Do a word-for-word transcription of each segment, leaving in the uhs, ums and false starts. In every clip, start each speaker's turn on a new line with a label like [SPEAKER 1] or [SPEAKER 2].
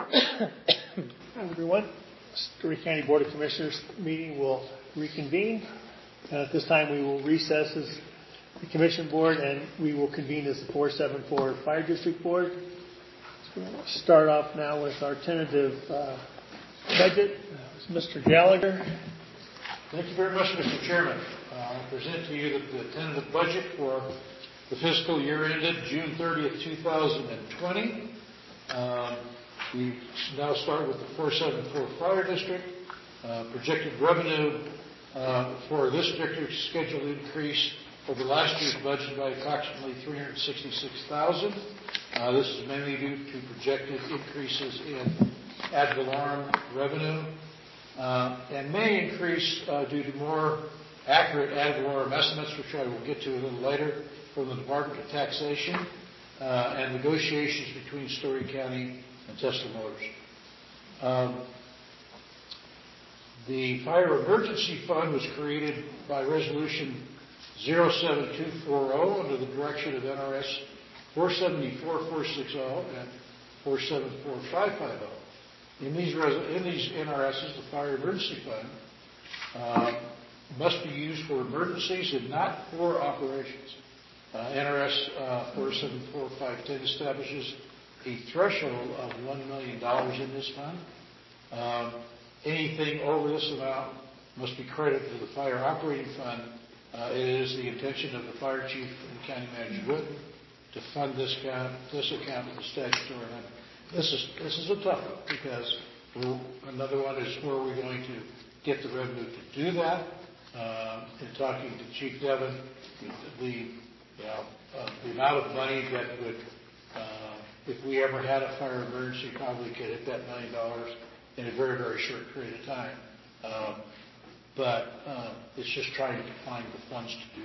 [SPEAKER 1] Hi, everyone. Story County Board of Commissioners meeting will reconvene. And at this time, we will recess as the Commission Board, and we will convene as the four seven four Fire District Board. So we'll start off now with our tentative uh, budget. Uh, Mister Gallagher.
[SPEAKER 2] Thank you very much, Mister Chairman. Uh, I'll present to you the, the tentative budget for the fiscal year ended June thirtieth, two thousand twenty. Um, we now start with the four seven four Fire District. Uh, projected revenue uh, for this district is scheduled to increase over last year's budget by approximately three hundred sixty-six thousand dollars. Uh, this is mainly due to projected increases in ad valorem revenue uh, and may increase uh, due to more accurate ad valorem estimates, which I will get to a little later, from the Department of Taxation uh, and negotiations between Story County and Tesla Motors. Um, the Fire Emergency Fund was created by Resolution zero seven two four zero under the direction of N R S four seven four four six zero and four seven four five five zero. In these, res- in these N R Ss, the Fire Emergency Fund uh, must be used for emergencies and not for operations. Uh, N R S uh, four seven four five ten establishes a threshold of one million dollars in this fund. Um, anything over this amount must be credited to the Fire Operating Fund. Uh, it is the intention of the Fire Chief and County Manager Whitten to fund this account, this account with the statutory limit. This is this is a tough one because we're, another one is where we're going to get the revenue to do that. Uh, in talking to Chief Devon, the you know, uh, the amount of money that would, uh, if we ever had a fire emergency, probably could hit that million dollars in a very very short period of time. Um, but uh, it's just trying to find the funds to do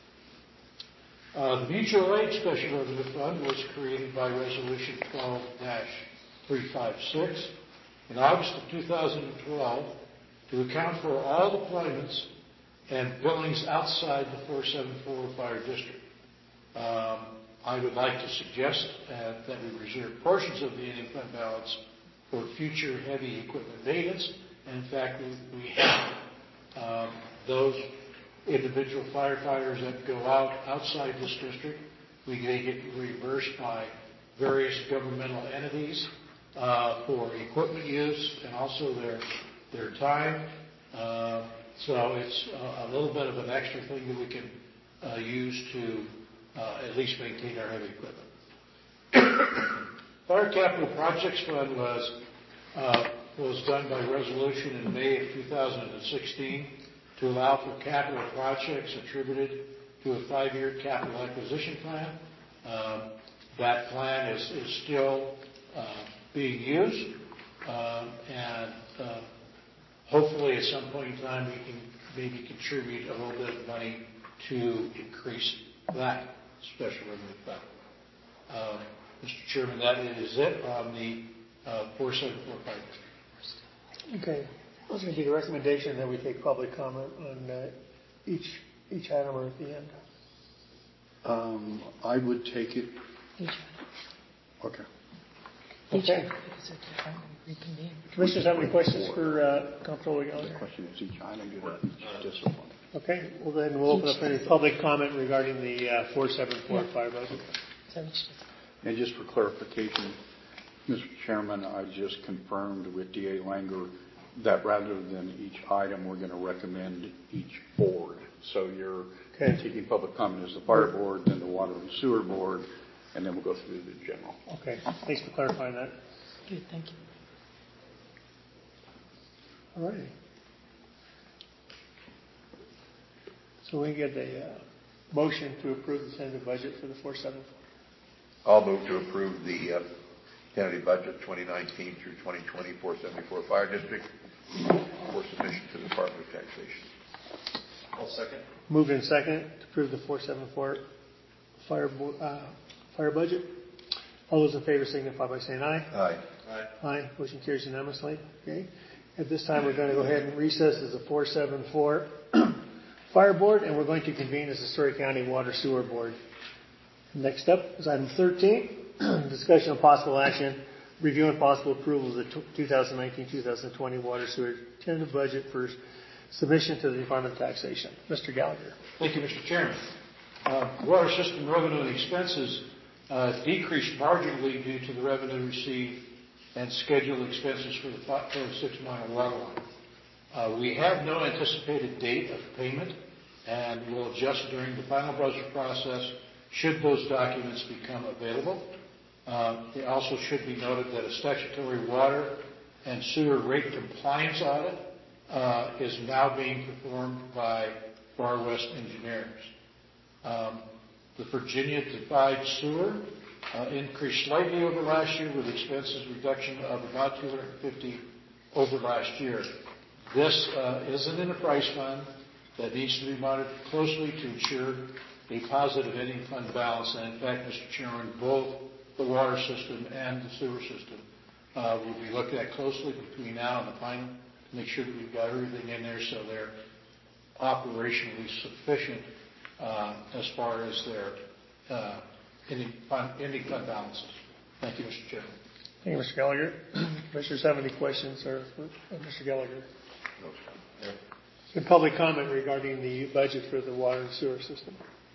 [SPEAKER 2] that. Uh, the Mutual Aid Special Revenue Fund was created by Resolution twelve dash three fifty-six in August of two thousand twelve to account for all deployments and billings outside the four seven four Fire District. Um, I would like to suggest uh, that we reserve portions of the ending fund balance for future heavy equipment maintenance. And in fact, we, we have um, those individual firefighters that go out outside this district. We get reimbursed by various governmental entities uh, for equipment use and also their their time. Uh, so it's a, a little bit of an extra thing that we can uh, use to uh, at least maintain our heavy equipment. Fire Capital Projects Fund was uh, was done by resolution in May of two thousand sixteen to allow for capital projects attributed to a five-year capital acquisition plan. Um, that plan is, is still uh, being used, uh, and uh, hopefully at some point in time we can maybe contribute a little bit of money to increase that special revenue fund. Uh, Mister Chairman, that is it on the uh, four seven four Fire District.
[SPEAKER 1] Okay. What's going to be the recommendation that we take public comment on uh, each each item or at the end?
[SPEAKER 3] Um, I would take it.
[SPEAKER 4] Each
[SPEAKER 3] Okay.
[SPEAKER 1] Okay. Commissioners have any questions for uh, Comptroller
[SPEAKER 3] The
[SPEAKER 1] Gallagher?
[SPEAKER 3] question is each item do not each discipline.
[SPEAKER 1] Okay. Well, then we'll open up any public comment regarding the uh, four seven four yeah. Fire budget.
[SPEAKER 3] And just for clarification, Mister Chairman, I just confirmed with D A Langer that rather than each item, we're going to recommend each board. So you're okay. taking public comment as the fire board, then the water and sewer board, and then we'll go through the general.
[SPEAKER 1] Okay. Thanks for clarifying that.
[SPEAKER 4] Good. Thank you.
[SPEAKER 1] All righty. So we get a uh, motion to approve the tentative budget for the four seven four.
[SPEAKER 5] I'll move to approve the uh, tentative budget twenty nineteen through twenty twenty four seventy-four Fire District for submission to the Department of Taxation.
[SPEAKER 2] I'll second.
[SPEAKER 1] Moved in second to approve the four seven four fire uh, fire budget. All those in favor signify by saying aye.
[SPEAKER 5] Aye.
[SPEAKER 1] Aye. Aye. Motion carries unanimously. Okay. At this time, we're going to go ahead and recess as the four seven four Fire Board, and we're going to convene as the Story County Water Sewer Board. Next up is item thirteen, discussion of possible action review and possible approval of the twenty nineteen twenty twenty water sewer tentative budget for submission to the Department of Taxation. Mister Gallagher.
[SPEAKER 2] Thank you, Mister Chairman. Uh, water system revenue and expenses uh, decreased marginally due to the revenue received and scheduled expenses for the five forty-six mile water line. Uh, we have no anticipated date of payment, and will adjust during the final budget process should those documents become available. Uh, it also should be noted that a statutory water and sewer rate compliance audit uh, is now being performed by Far West Engineers. Um, the Virginia Divide Sewer uh, increased slightly over last year with expenses reduction of about two hundred fifty over last year. This uh, is an enterprise fund that needs to be monitored closely to ensure a positive ending fund balance. And in fact, Mister Chairman, both the water system and the sewer system uh, will be looked at closely between now and the final to make sure that we've got everything in there so they're operationally sufficient uh, as far as their uh, ending fund, ending fund balances. Thank you, Mister Chairman.
[SPEAKER 1] Thank you, Mister Gallagher. Commissioners have any questions or for Mister Gallagher?
[SPEAKER 5] No, sir.
[SPEAKER 1] Any public comment regarding the budget for the water and sewer system?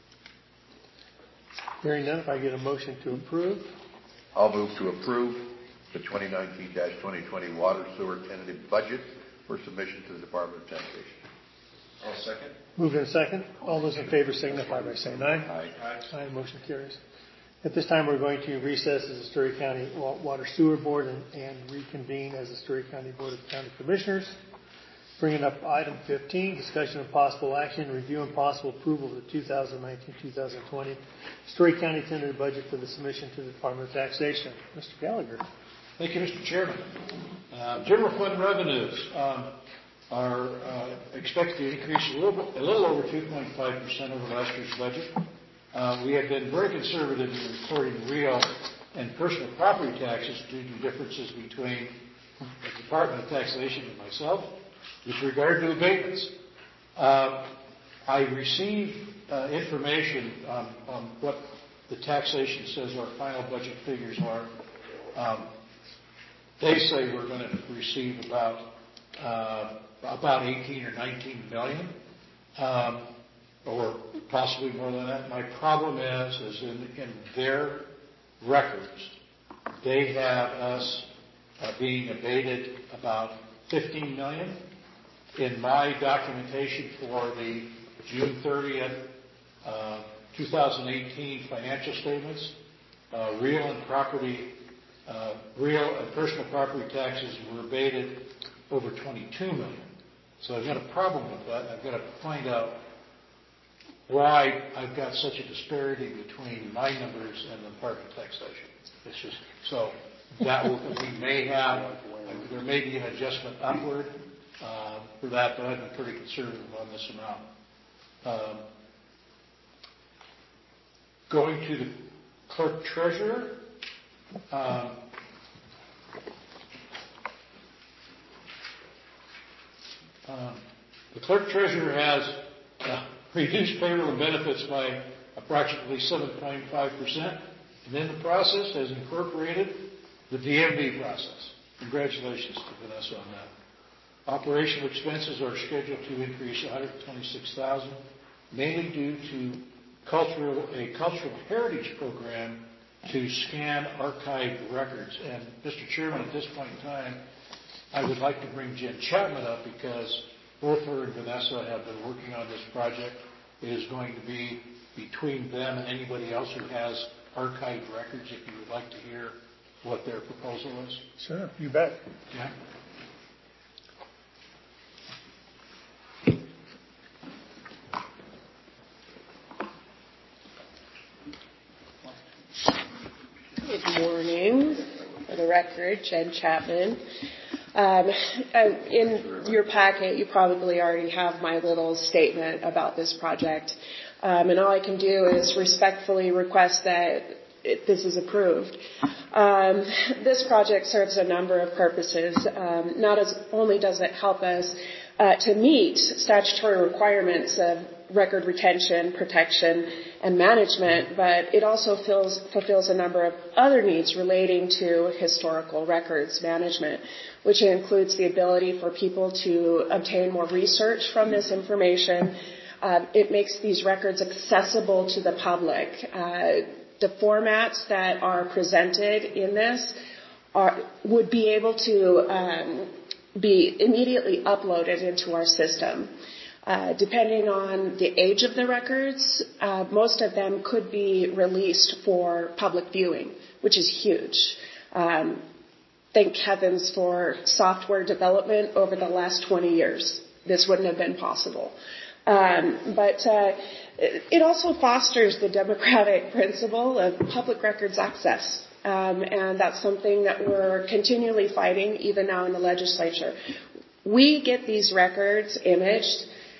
[SPEAKER 1] Hearing none, if I get a motion to approve.
[SPEAKER 5] I'll move to approve the twenty nineteen twenty twenty water sewer tentative budget for submission to the Department of Taxation.
[SPEAKER 4] I'll second.
[SPEAKER 1] Moved in second. All those in favor signify by saying aye.
[SPEAKER 5] Aye.
[SPEAKER 4] Aye.
[SPEAKER 1] Aye. Motion carries. At this time, we're going to recess as the Story County Water Sewer Board and, and reconvene as the Story County Board of County Commissioners. Bringing up item fifteen, discussion of possible action, review and possible approval of the twenty nineteen twenty twenty Story County tentative budget for the submission to the Department of Taxation. Mister Gallagher.
[SPEAKER 2] Thank you, Mister Chairman. Uh, general fund revenues um, are uh, expected to increase a little, a little over two point five percent over last year's budget. Uh, we have been very conservative in recording real and personal property taxes due to differences between the Department of Taxation and myself. With regard to abatements, uh, I received uh, information on, on what the taxation says our final budget figures are. Um, they say we're going to receive about uh, about eighteen or nineteen million, um, or possibly more than that. My problem is, is in, in their records, they have us uh, being abated about fifteen million. In my documentation for the June thirtieth, uh, twenty eighteen financial statements, uh, real and property, uh, real and personal property taxes were abated over twenty-two million. So I've got a problem with that. I've got to find out why I've got such a disparity between my numbers and the Department of Taxation. It's just so that will, we may have there may be an adjustment upward. Uh, for that, but I've been pretty conservative on this amount. Um, going to the clerk treasurer, um, um, the clerk treasurer has uh, reduced payroll and benefits by approximately seven point five percent, and in the process has incorporated the D M V process. Congratulations to Vanessa on that. Operational expenses are scheduled to increase one hundred twenty-six thousand dollars, mainly due to cultural, a cultural heritage program to scan archived records. And Mister Chairman, at this point in time, I would like to bring Jen Chapman up because both her and Vanessa have been working on this project. It is going to be between them and anybody else who has archived records, if you would like to hear what their proposal is.
[SPEAKER 1] Sure, you bet.
[SPEAKER 2] Yeah.
[SPEAKER 6] Good morning. For the record, Jen Chapman. Um, in your packet, you probably already have my little statement about this project. Um, and all I can do is respectfully request that it, this is approved. Um, this project serves a number of purposes. Um, not as only does it help us uh, to meet statutory requirements of record retention, protection, and management, but it also fills, fulfills a number of other needs relating to historical records management, which includes the ability for people to obtain more research from this information. Uh, it makes these records accessible to the public. Uh, the formats that are presented in this are, would be able to um, be immediately uploaded into our system. Uh, depending on the age of the records, uh, most of them could be released for public viewing, which is huge. Um, thank heavens for software development over the last twenty years. This wouldn't have been possible. Um, but uh, it also fosters the democratic principle of public records access. Um, and that's something that we're continually fighting, even now in the legislature. We get these records imaged.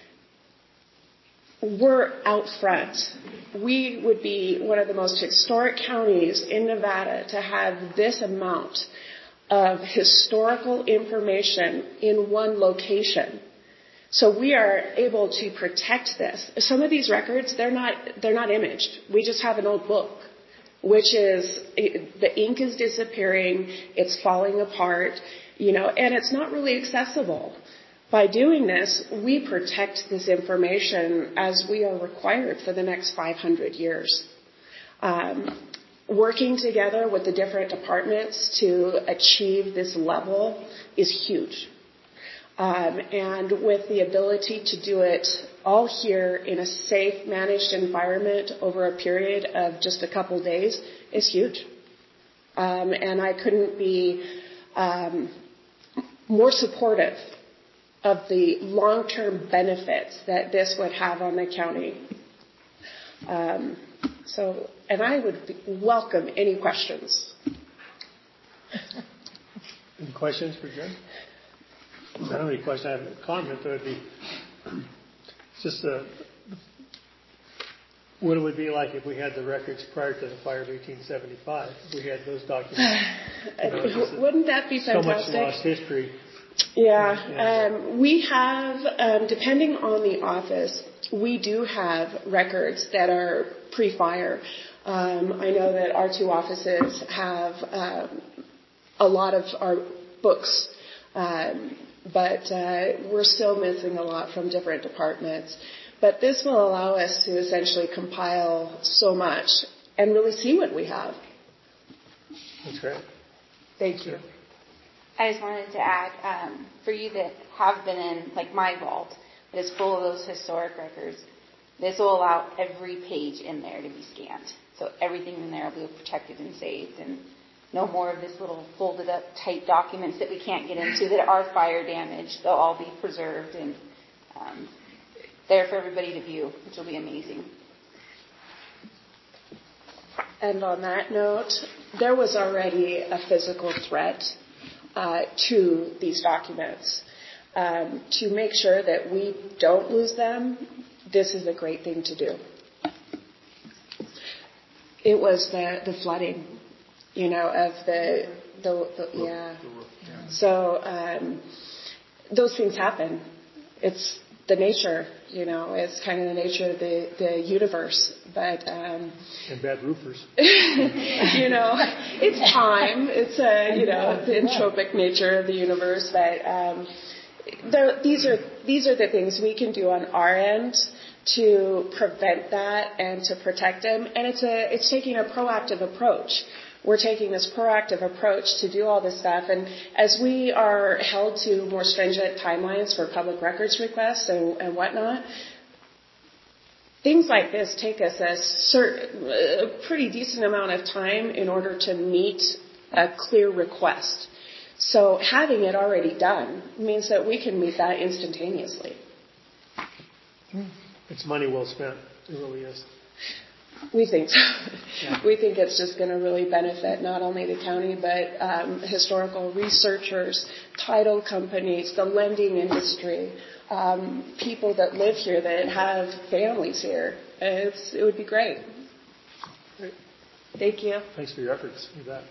[SPEAKER 6] We're out front. We would be one of the most historic counties in Nevada to have this amount of historical information in one location. So we are able to protect this. Some of these records, they're not, they're not imaged. We just have an old book, which is, the ink is disappearing, it's falling apart, you know, and it's not really accessible. By doing this, we protect this information as we are required for the next five hundred years. Um, working together with the different departments to achieve this level is huge. Um, and with the ability to do it all here in a safe, managed environment over a period of just a couple days is huge. Um, and I couldn't be um, more supportive of the long-term benefits that this would have on the county. Um, so, and I would be, welcome any questions.
[SPEAKER 1] Any questions for Jen? I don't have any question. I have a comment. That would be it's just a, what it would be like if we had the records prior to the fire of eighteen seventy-five. If we had those documents. You know,
[SPEAKER 6] wouldn't that be fantastic?
[SPEAKER 1] So much lost history.
[SPEAKER 6] Yeah, um, we have, um, depending on the office, we do have records that are pre-fire. Um, I know that our two offices have um, a lot of our books, um, but uh, we're still missing a lot from different departments. But this will allow us to essentially compile so much and really see what we have.
[SPEAKER 1] That's great.
[SPEAKER 6] Thank you.
[SPEAKER 7] I just wanted to add, um, for you that have been in, like my vault, that is full of those historic records, this will allow every page in there to be scanned. So everything in there will be protected and saved, and no more of this little folded up tight documents that we can't get into that are fire damaged. They'll all be preserved and um, there for everybody to view, which will be amazing.
[SPEAKER 6] And on that note, there was already a physical threat uh, to these documents. Um, to make sure that we don't lose them, this is a great thing to do. It was the, the flooding, you know, of the, the, the yeah. So um, those things happen. It's the nature, you know, it's kind of the nature of the, the universe. But um,
[SPEAKER 1] and bad roofers.
[SPEAKER 6] you know, it's time. It's a, you know, the entropic nature of the universe. But um, there, these are these are the things we can do on our end to prevent that and to protect them. And it's a it's taking a proactive approach. We're taking this proactive approach to do all this stuff. And as we are held to more stringent timelines for public records requests and, and whatnot, things like this take us a, certain, a pretty decent amount of time in order to meet a clear request. So having it already done means that we can meet that instantaneously.
[SPEAKER 1] It's money well spent. It really is.
[SPEAKER 6] We think so.
[SPEAKER 1] Yeah.
[SPEAKER 6] We think it's just going to really benefit not only the county, but um, historical researchers, title companies, the lending industry, um, people that live here that have families here. It's, it would be great.
[SPEAKER 1] Great.
[SPEAKER 6] Thank you.
[SPEAKER 1] Thanks for your efforts. You bet.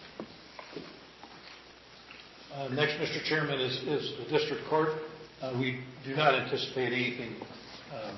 [SPEAKER 2] Uh, Next, Mister Chairman, is is the district court. Uh, We do not anticipate anything um,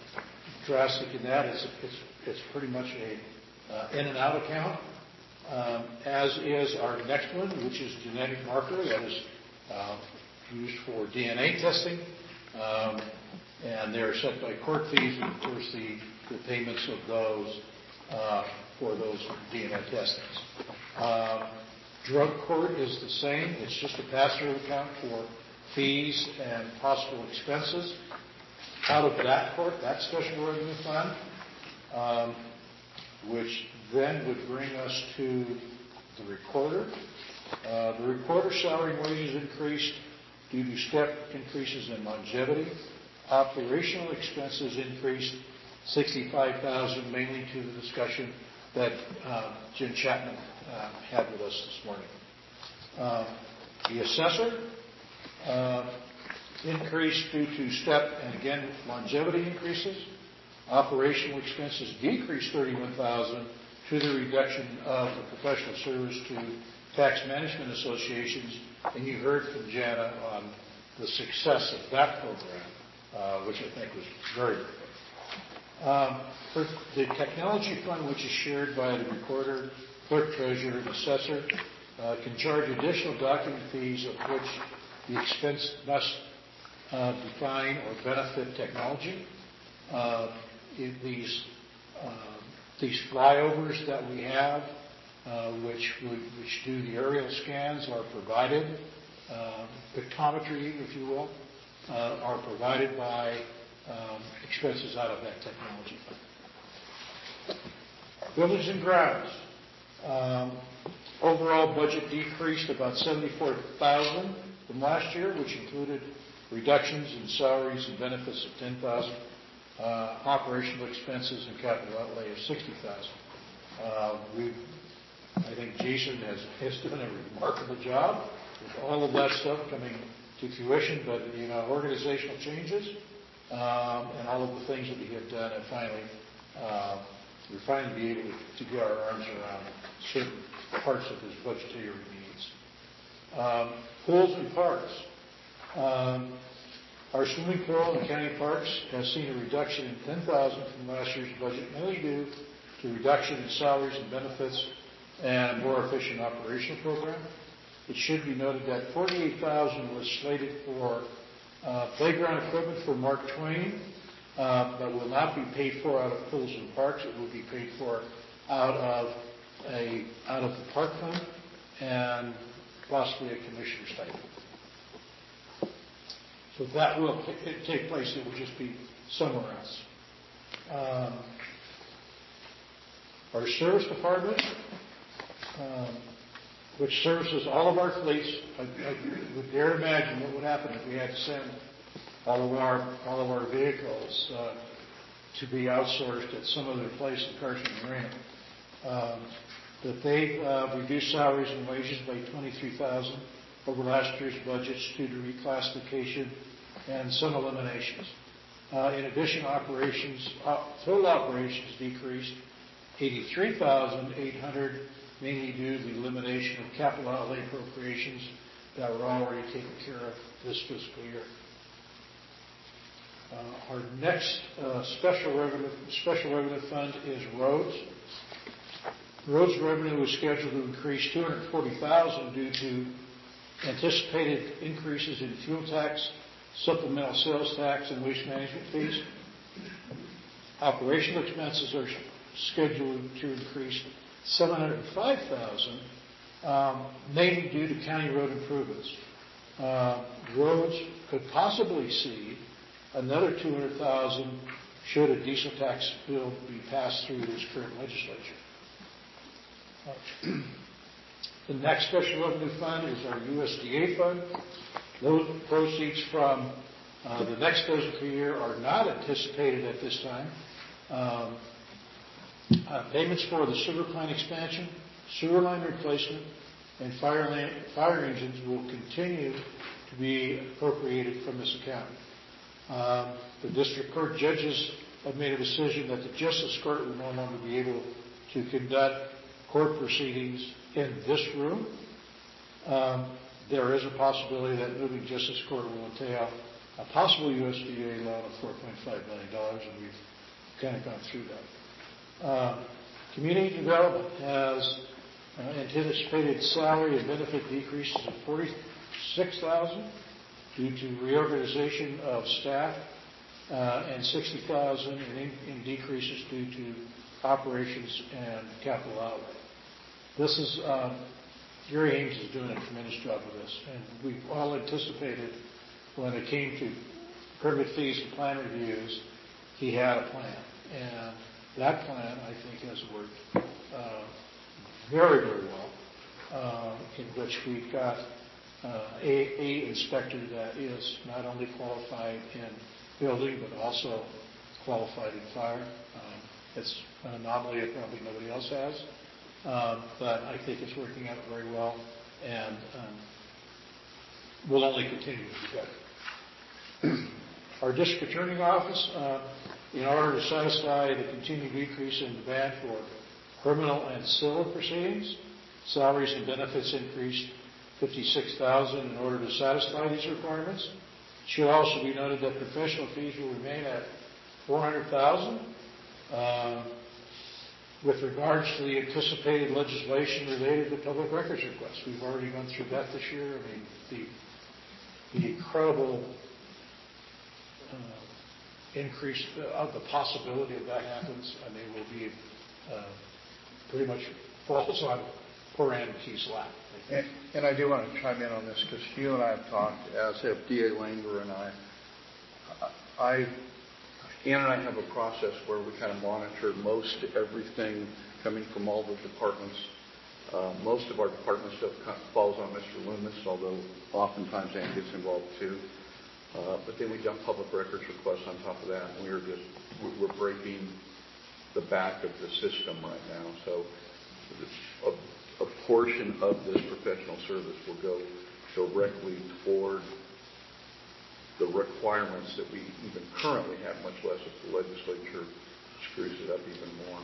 [SPEAKER 2] drastic in that. It's it's it's pretty much a uh, in and out account, um, as is our next one, which is genetic marker that is uh, used for D N A testing. Um, And they're set by court fees, and of course, the the payments of those uh, for those D N A testings. Um, Drug court is the same. It's just a pass-through account for fees and possible expenses. Out of that court, that special revenue fund, um, which then would bring us to the recorder. Uh, the recorder salary and wages increased due to step increases in longevity. Operational expenses increased sixty-five thousand dollars, mainly to the discussion that uh, Jim Chapman uh, had with us this morning. Uh, the assessor uh, increased due to step and again longevity increases. Operational expenses decreased thirty-one thousand dollars to the reduction of the professional service to tax management associations, and you heard from Jana on the success of that program, uh, which I think was very good. Um, for the technology fund, which is shared by the recorder, clerk, treasurer, and assessor, uh, can charge additional document fees of which the expense must uh, define or benefit technology. Uh, in these uh, these flyovers that we have, uh, which would, which do the aerial scans, are provided. Uh, pictometry, if you will, uh, are provided by Um, expenses out of that technology fund. Buildings and grounds. Um, overall budget decreased about seventy-four thousand dollars from last year, which included reductions in salaries and benefits of ten thousand dollars, uh, operational expenses and capital outlay of sixty thousand dollars. Uh, we, I think Jason has, has done a remarkable job with all of that stuff coming to fruition, but you know, organizational changes. Um, and all of the things that we have done, and finally, uh, we're finally be able to, to get our arms around certain parts of his budgetary needs. Um, pools and parks. Um, our swimming pool in county parks has seen a reduction in ten thousand dollars from last year's budget, mainly due to reduction in salaries and benefits and a more efficient operational program. It should be noted that forty-eight thousand dollars was slated for Uh, playground equipment for Mark Twain, uh, but will not be paid for out of pools and parks. It will be paid for out of a out of the park fund and possibly a commissioner stipend. So that will t- take place. It will just be somewhere else. Um, our service department, um, which services all of our fleets. I, I would dare imagine what would happen if we had to send all of our all of our vehicles uh, to be outsourced at some other place in Carson Marina. Um, that they uh, reduced salaries and wages by twenty-three thousand dollars over last year's budgets due to reclassification and some eliminations. Uh, in addition, operations uh, total operations decreased eighty-three thousand eight hundred dollars, mainly due to the elimination of capital outlay appropriations that were already taken care of this fiscal year. Uh, our next uh, special revenue special revenue fund is roads. Roads revenue was scheduled to increase two hundred forty thousand dollars due to anticipated increases in fuel tax, supplemental sales tax, and waste management fees. Operational expenses are scheduled to increase seven hundred five thousand dollars, um, mainly due to county road improvements. Uh, roads could possibly see another two hundred thousand dollars should a diesel tax bill be passed through this current legislature. Uh, the next special revenue fund is our U S D A fund. Those proceeds from uh, the next fiscal year are not anticipated at this time. Um, Uh, payments for the sewer plant expansion, sewer line replacement, and fire, line, fire engines will continue to be appropriated from this account. Um, the district court judges have made a decision that the justice court will no longer be able to conduct court proceedings in this room. Um, there is a possibility that moving justice court will entail a possible U S D A loan of four point five million dollars, and we've kind of gone through that. Um, community development has uh, anticipated salary and benefit decreases of forty-six thousand dollars due to reorganization of staff, uh, and sixty thousand dollars in, in decreases due to operations and capital outlay. This is, um, Gary Ames is doing a tremendous job with this, and we've all anticipated when it came to permit fees and plan reviews, he had a plan. And that plan, I think, has worked uh, very, very well, uh, in which we've got uh, a, a inspector that is not only qualified in building, but also qualified in fire. Um, it's an anomaly that probably nobody else has, um, but I think it's working out very well, and um, will only continue to be better. Our district attorney office, uh, in order to satisfy the continued decrease in demand for criminal and civil proceedings, salaries and benefits increased fifty-six thousand dollars in order to satisfy these requirements. It should also be noted that professional fees will remain at four hundred thousand dollars. Uh, with regards to the anticipated legislation related to public records requests, we've already gone through that this year. I mean, the, the incredible uh, increase of the possibility of that happens, I mean, will be uh, pretty much falls on poor Ann McKee's lap.
[SPEAKER 3] And, and I do want to chime in on this because you and I have talked, as have D A Langer and I. I Ann and I have a process where we kind of monitor most everything coming from all the departments. Uh, most of our department stuff falls on Mister Loomis, although oftentimes Ann gets involved too. Uh, but then we dump public records requests on top of that, and we're just we're breaking the back of the system right now. So a, a portion of this professional service will go directly toward the requirements that we even currently have, much less if the legislature screws it up even more.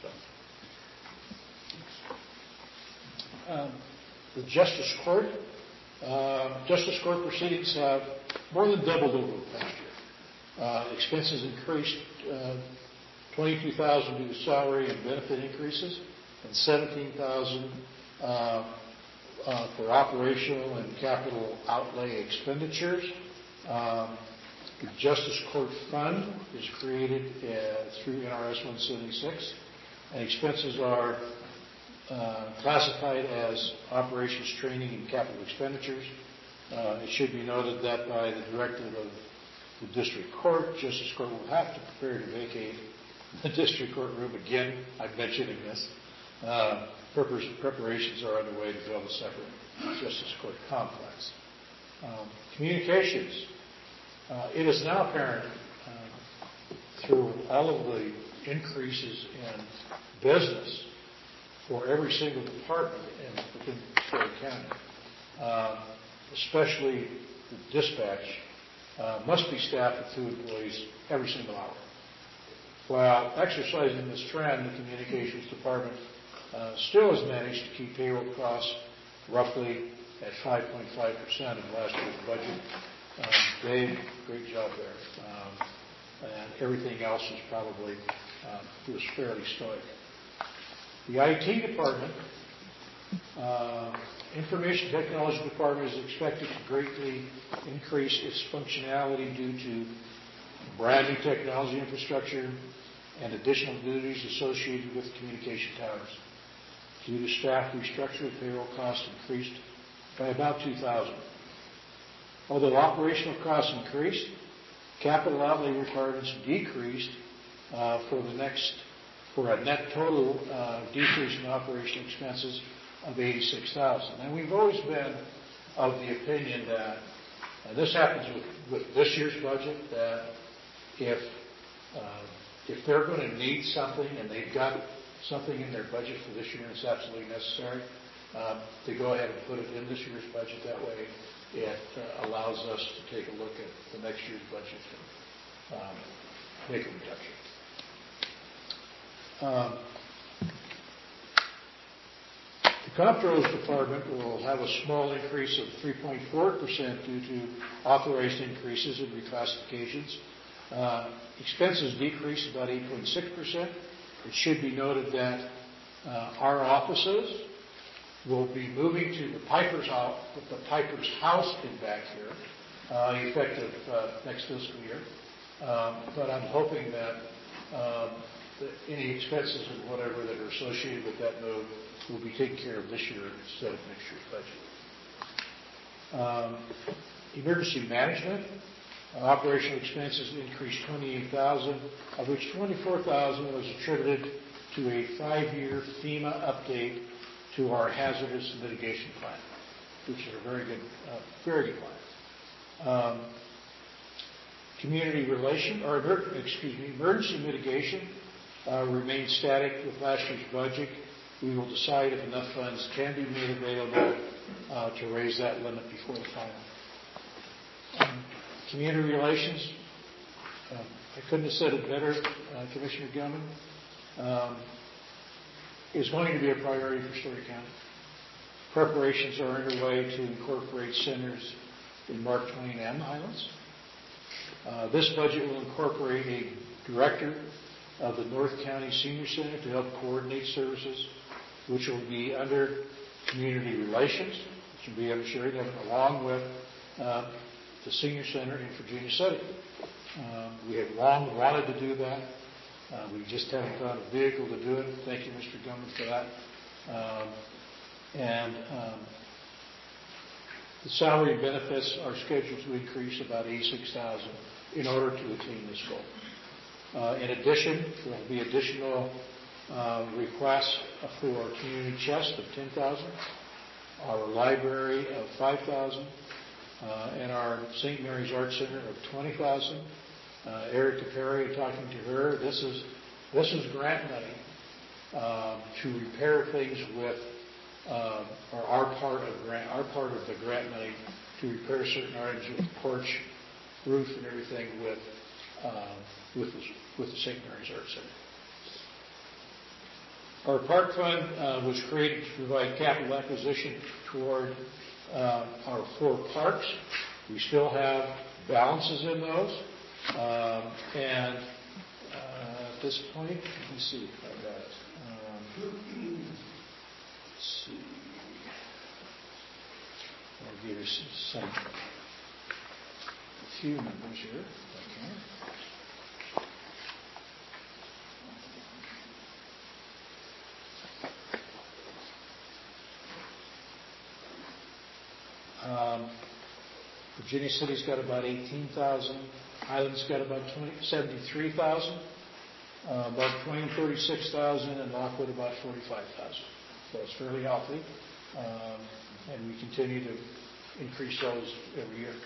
[SPEAKER 3] So.
[SPEAKER 2] Um, the Justice Court, uh, Justice Court proceedings have more than doubled over the past year. Uh, expenses increased uh, twenty-two thousand dollars due to salary and benefit increases, and seventeen thousand dollars uh, uh, for operational and capital outlay expenditures. Um, the Justice Court Fund is created uh, through N R S one seventy-six, and expenses are uh, classified as operations, training, and capital expenditures. Uh, it should be noted that by the directive of the District Court, Justice Court will have to prepare to vacate the District Court room again. I'm mentioning this. Uh, preparations are underway to build a separate Justice Court complex. Um, communications. Uh, it is now apparent uh, through all of the increases in business for every single department in, within Story County, uh, especially the dispatch, uh, must be staffed with two employees every single hour. While exercising this trend, the communications department uh, still has managed to keep payroll costs roughly at five point five percent of last year's budget. Um, Dave, great job there. Um, and everything else is probably um, was fairly stoic. The I T department, uh, information technology department, is expected to greatly increase its functionality due to brand new technology infrastructure and additional duties associated with communication towers. Due to staff restructure, payroll costs increased by about two thousand dollars. Although operational costs increased, capital outlay requirements decreased uh, for the next for a net total uh, decrease in operational expenses of eighty-six thousand dollars. And we've always been of the opinion that, and this happens with, with this year's budget, that if uh, if they're going to need something and they've got something in their budget for this year and it's absolutely necessary, uh, to go ahead and put it in this year's budget. That way it uh, allows us to take a look at the next year's budget and um, make a reduction. Um, Comptroller's Department will have a small increase of three point four percent due to authorized increases in reclassifications. Uh, expenses decreased about eight point six percent. It should be noted that uh, our offices will be moving to the Piper's House, the Piper's House in back here, uh, effective uh, next fiscal year. Um, but I'm hoping that, um, that any expenses and whatever that are associated with that move will be taken care of this year instead of next year's budget. Um, emergency management, uh, operational expenses increased twenty-eight thousand dollars, of which twenty-four thousand dollars was attributed to a five-year FEMA update to our hazardous mitigation plan, which is a very good, uh, very good plan. Um, community relation, or excuse me, emergency mitigation uh, remains static with last year's budget. We will decide if enough funds can be made available uh, to raise that limit before the final. Um, community relations, uh, I couldn't have said it better, uh, Commissioner Gilman, um, is going to be a priority for Story County. Preparations are underway to incorporate centers in Mark Twain and the Highlands. Uh, this budget will incorporate a director of the North County Senior Center to help coordinate services, which will be under community relations, which will be under Sheridan, along with uh, the Senior Center in Virginia City. Um, we have long wanted to do that. Uh, we just haven't found a vehicle to do it. Thank you, Mister Gilman, for that. Um, and um, the salary and benefits are scheduled to increase about eighty-six thousand dollars in order to attain this goal. Uh, in addition, there will be additional uh, requests for community chest of ten thousand dollars, our library of five thousand dollars, uh, and our Saint Mary's Art Center of twenty thousand dollars. Uh, Erica Perry, talking to her, this is this is grant money uh, to repair things with, uh, or our part of grant, our part of the grant money to repair certain items with the porch, roof, and everything with uh, with the, with the Saint Mary's Art Center. Our park fund uh, was created to provide capital acquisition toward uh, our four parks. We still have balances in those. Um, and uh, at this point, let me see if I got it. Um, let's see. I'll give you some, some a few numbers here, if I can. Um, Virginia City's got about eighteen thousand. Highlands got about seventy-three thousand. Uh, Mark Twain thirty-six thousand, and Lockwood about forty-five thousand. So it's fairly healthy, um, and we continue to increase those every year.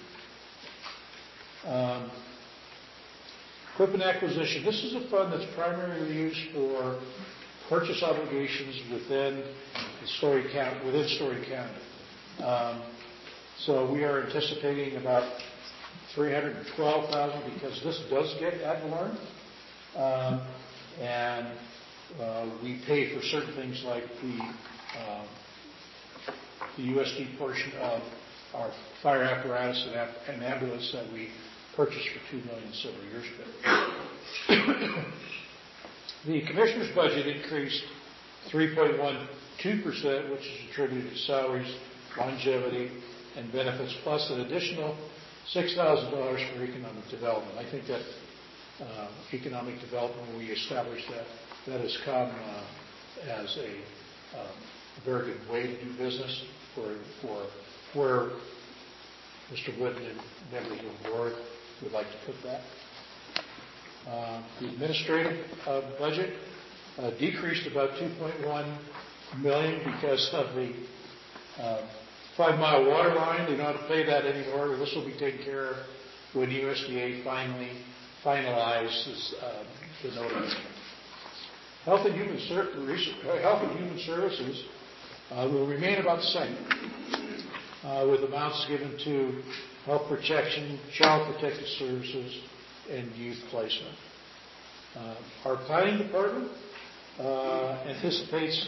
[SPEAKER 2] Um, equipment acquisition. This is a fund that's primarily used for purchase obligations within the Story County. Within Story County. Um, so we are anticipating about three hundred twelve thousand dollars because this does get ad valorem, um, and uh, we pay for certain things like the uh, the U S D portion of our fire apparatus and, ap- and ambulance that we purchased for two million dollars several years ago. The commissioner's budget increased three point one two percent, which is attributed to salaries, longevity, and benefits, plus an additional six thousand dollars for economic development. I think that uh, economic development, when we established that, that has come uh, as a um, very good way to do business for, for where Mister Whitten and members of the board would like to put that. Uh, the administrative uh, budget uh, decreased about two point one million dollars because of the uh, five-mile water line. They don't have to pay that anymore. This will be taken care of when U S D A finally finalizes uh, the notice. Health and Human, Ser- Health and Human Services uh, will remain about the same, uh, with amounts given to health protection, child protective services, and youth placement. Uh, our planning department uh, anticipates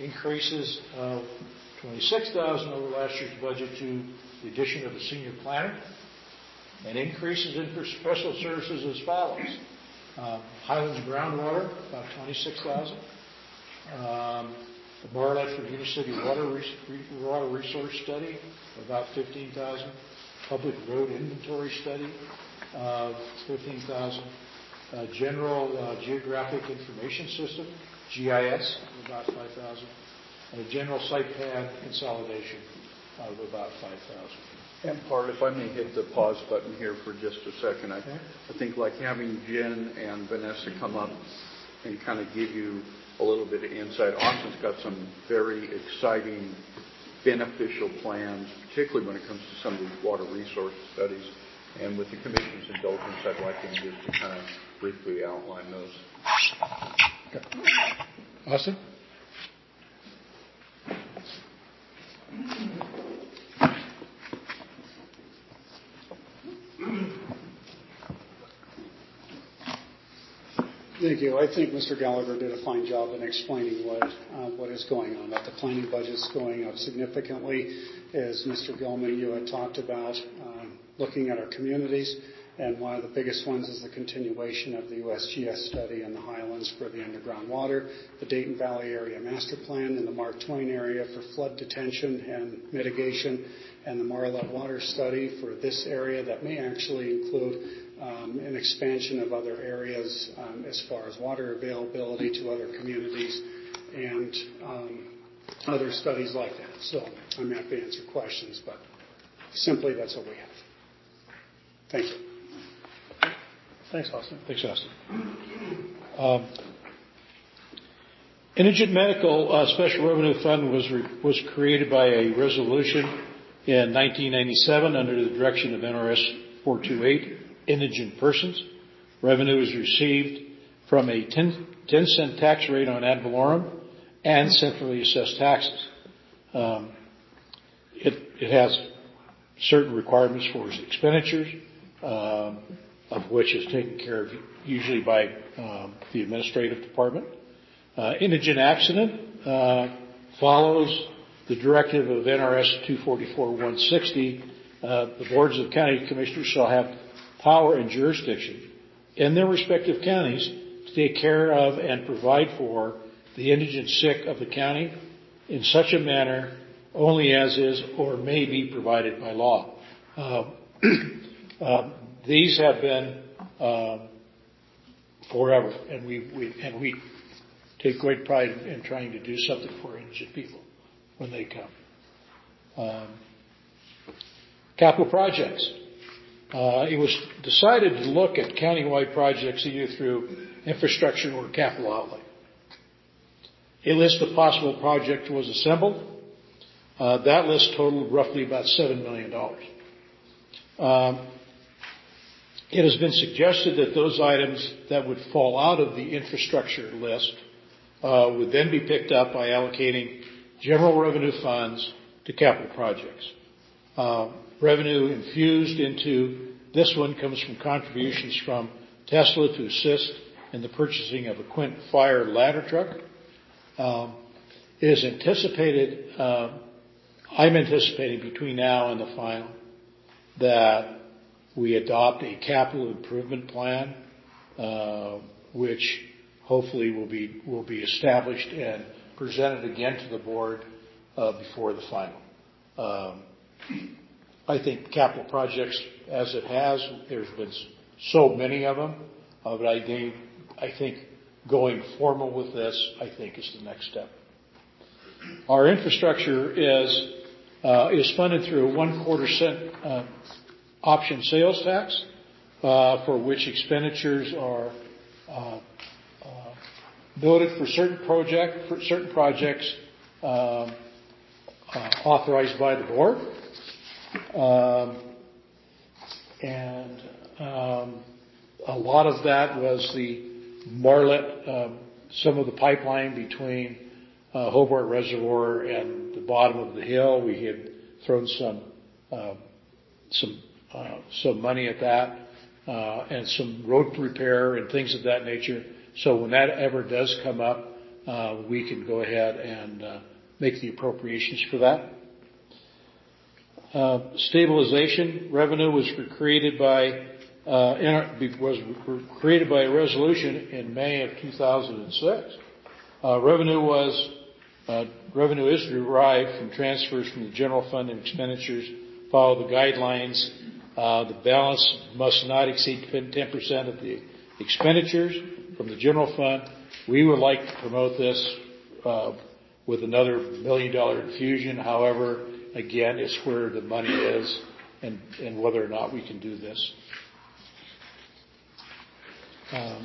[SPEAKER 2] increases of twenty-six thousand dollars over last year's budget to the addition of a senior planner, and increases in for special services as follows. Um, Highlands groundwater, about twenty-six thousand dollars. Um, the Marlette Virginia City Water, Res- Water Resource Study, about fifteen thousand dollars. Public Road Inventory Study of fifteen thousand dollars. Uh, General uh, Geographic Information System, G I S, of about five thousand dollars. And a General Site Plan Consolidation of about five thousand dollars.
[SPEAKER 3] And Bart, if I may hit the pause button here for just a second, I, I think like having Jen and Vanessa come up and kind of give you a little bit of insight. Austin's got some very exciting, beneficial plans, particularly when it comes to some of these water resource studies. And with the Commission's indulgence, I'd like him just to kind of briefly outline those.
[SPEAKER 2] Okay. Austin?
[SPEAKER 8] Thank you. I think Mister Gallagher did a fine job in explaining what uh, what is going on. That the planning budget's going up significantly, as Mister Gilman, you had talked about, um, looking at our communities. And one of the biggest ones is the continuation of the U S G S study in the Highlands for the underground water, the Dayton Valley Area Master Plan in the Mark Twain area for flood detention and mitigation, and the Marlette Water Study for this area that may actually include um, an expansion of other areas um, as far as water availability to other communities and um, other studies like that. So I'm happy to answer questions, but simply that's what we have. Thank you.
[SPEAKER 1] Thanks, Austin.
[SPEAKER 2] Thanks, Austin. Um, Indigent Medical uh, Special Revenue Fund was re- was created by a resolution in nineteen ninety-seven under the direction of N R S four twenty-eight, Indigent Persons. Revenue is received from a ten, ten cent tax rate on ad valorem and centrally assessed taxes. Um, it, it has certain requirements for its expenditures, um, of which is taken care of usually by um, the administrative department. Uh, indigent accident uh, follows the directive of N R S two forty-four one sixty. Uh, the boards of county commissioners shall have power and jurisdiction in their respective counties to take care of and provide for the indigent sick of the county in such a manner only as is or may be provided by law. Uh, uh, these have been uh, forever, and we, we and we take great pride in trying to do something for indigent people when they come. Um, capital projects. Uh, it was decided to look at countywide projects either through infrastructure or capital outlay. A list of possible projects was assembled. Uh, that list totaled roughly about seven million dollars. Um, it has been suggested that those items that would fall out of the infrastructure list uh, would then be picked up by allocating general revenue funds to capital projects. Uh, revenue infused into this one comes from contributions from Tesla to assist in the purchasing of a Quint fire ladder truck. Um, it is anticipated, uh, I'm anticipating between now and the final that we adopt a capital improvement plan, uh, which hopefully will be will be established and presented again to the board uh, before the final. Um, I think capital projects, as it has, there's been so many of them, uh, but I think, I think going formal with this, I think, is the next step. Our infrastructure is uh, is funded through a one quarter cent uh, option sales tax, uh, for which expenditures are uh, uh, noted for certain project for certain projects um, uh, authorized by the board, um, and um, a lot of that was the Marlette, um, some of the pipeline between uh, Hobart Reservoir and the bottom of the hill. We had thrown some uh, some uh, some money at that, uh, and some road repair and things of that nature. So when that ever does come up, uh, we can go ahead and uh, make the appropriations for that. Uh, stabilization revenue was created by uh, in, was created by a resolution in May of two thousand six. Uh, revenue was uh, revenue is derived from transfers from the general fund and expenditures. Follow the guidelines. Uh, the balance must not exceed ten percent of the expenditures from the general fund. We would like to promote this uh, with another million dollar infusion. However, again, it's where the money is and, and whether or not we can do this. Um,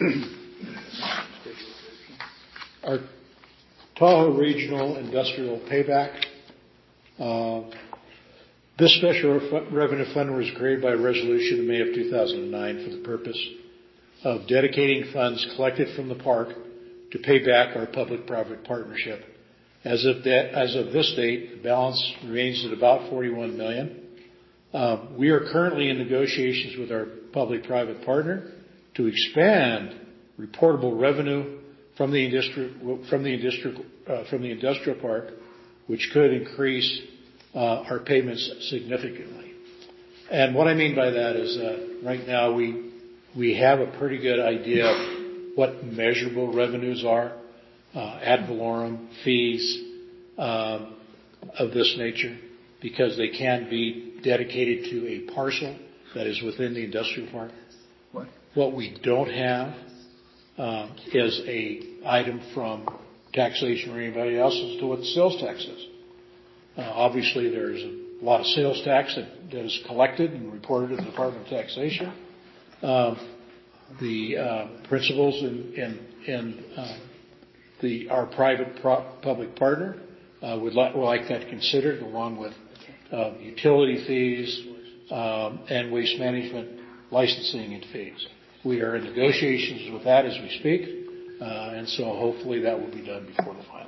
[SPEAKER 2] our Tahoe Regional Industrial Payback. Uh, this special revenue fund was created by a resolution in May of two thousand nine for the purpose of dedicating funds collected from the park to pay back our public-private partnership. As of that, as of this date, the balance remains at about forty-one million dollars. Um, we are currently in negotiations with our public-private partner to expand reportable revenue from the industrial from the industrial uh, from the industrial park, which could increase uh, our payments significantly. And what I mean by that is that right now we we have a pretty good idea of what measurable revenues are, uh, ad valorem fees um, of this nature, because they can be dedicated to a parcel that is within the industrial park. What, what we don't have uh, is a item from taxation or anybody else as to what the sales tax is. Uh, obviously, there's a lot of sales tax that, that is collected and reported to the Department of Taxation. Um, the uh, principals in, in, in uh, the our private pro- public partner uh, would, li- would like that considered, along with uh, utility fees um, and waste management licensing and fees. We are in negotiations with that as we speak, uh, and so hopefully that will be done before the final.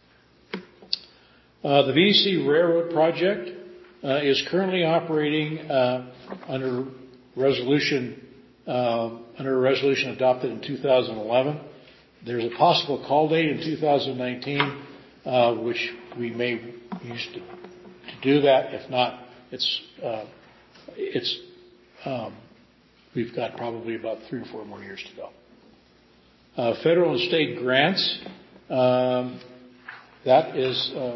[SPEAKER 2] Uh, the V C Railroad project uh, is currently operating uh, under resolution uh, under a resolution adopted in two thousand eleven. There's a possible call date in two thousand nineteen, uh, which we may use to, to do that. If not, it's uh, it's um, we've got probably about three or four more years to go. Uh, federal and state grants. Um, that is. Uh,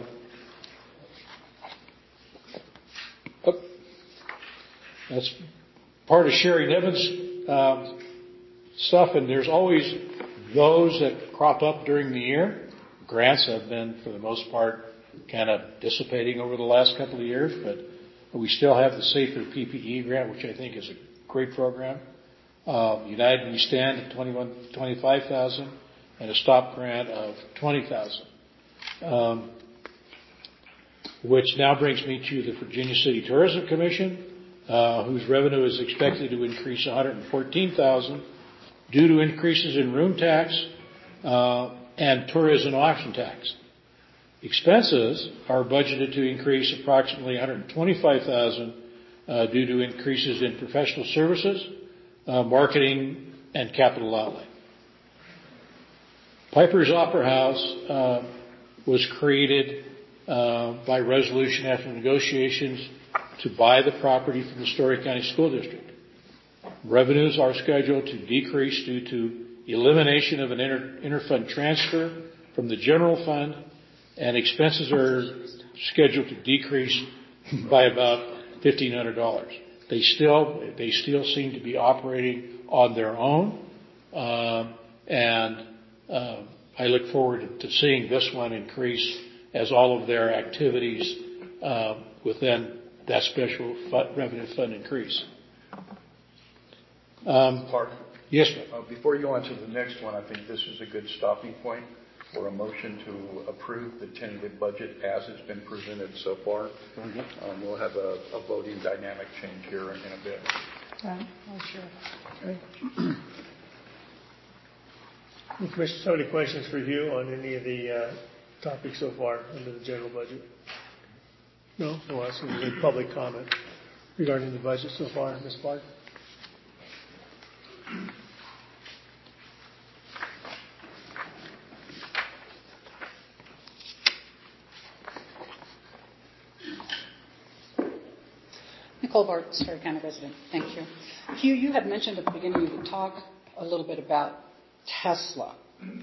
[SPEAKER 2] Oh, that's part of Sherry Niven's um, stuff, and there's always those that crop up during the year. Grants have been, for the most part, kind of dissipating over the last couple of years, but we still have the Safer P P E grant, which I think is a great program. Uh, United We Stand at twenty-one, twenty-five thousand, and a STOP grant of twenty thousand. Um, which now brings me to the Virginia City Tourism Commission, uh, whose revenue is expected to increase one hundred fourteen thousand dollars due to increases in room tax uh, and tourism auction tax. Expenses are budgeted to increase approximately one hundred twenty-five thousand dollars uh, due to increases in professional services, uh, marketing, and capital outlay. Piper's Opera House uh, was created Uh, by resolution after negotiations to buy the property from the Story County School District. Revenues are scheduled to decrease due to elimination of an inter, interfund transfer from the general fund, and expenses are scheduled to decrease by about fifteen hundred dollars. They still they still seem to be operating on their own, uh, and uh, I look forward to seeing this one increase as all of their activities uh, within that special fund, revenue fund increase. Um,
[SPEAKER 3] Clark?
[SPEAKER 2] Yes, sir.
[SPEAKER 3] Uh, before you go on to the next one, I think this is a good stopping point for a motion to approve the tentative budget as it's been presented so far. Mm-hmm. Um, we'll have a, a voting dynamic change here in, in a bit.
[SPEAKER 1] Right. Oh, sure. Okay. Any commissioners have any questions for you on any of the uh, topics so far under the general budget? No? No, that's any public comment regarding the budget so far, Miz Clark?
[SPEAKER 9] Nicole Bart, Story County resident. Thank you. Hugh, you had mentioned at the beginning of the talk a little bit about Tesla.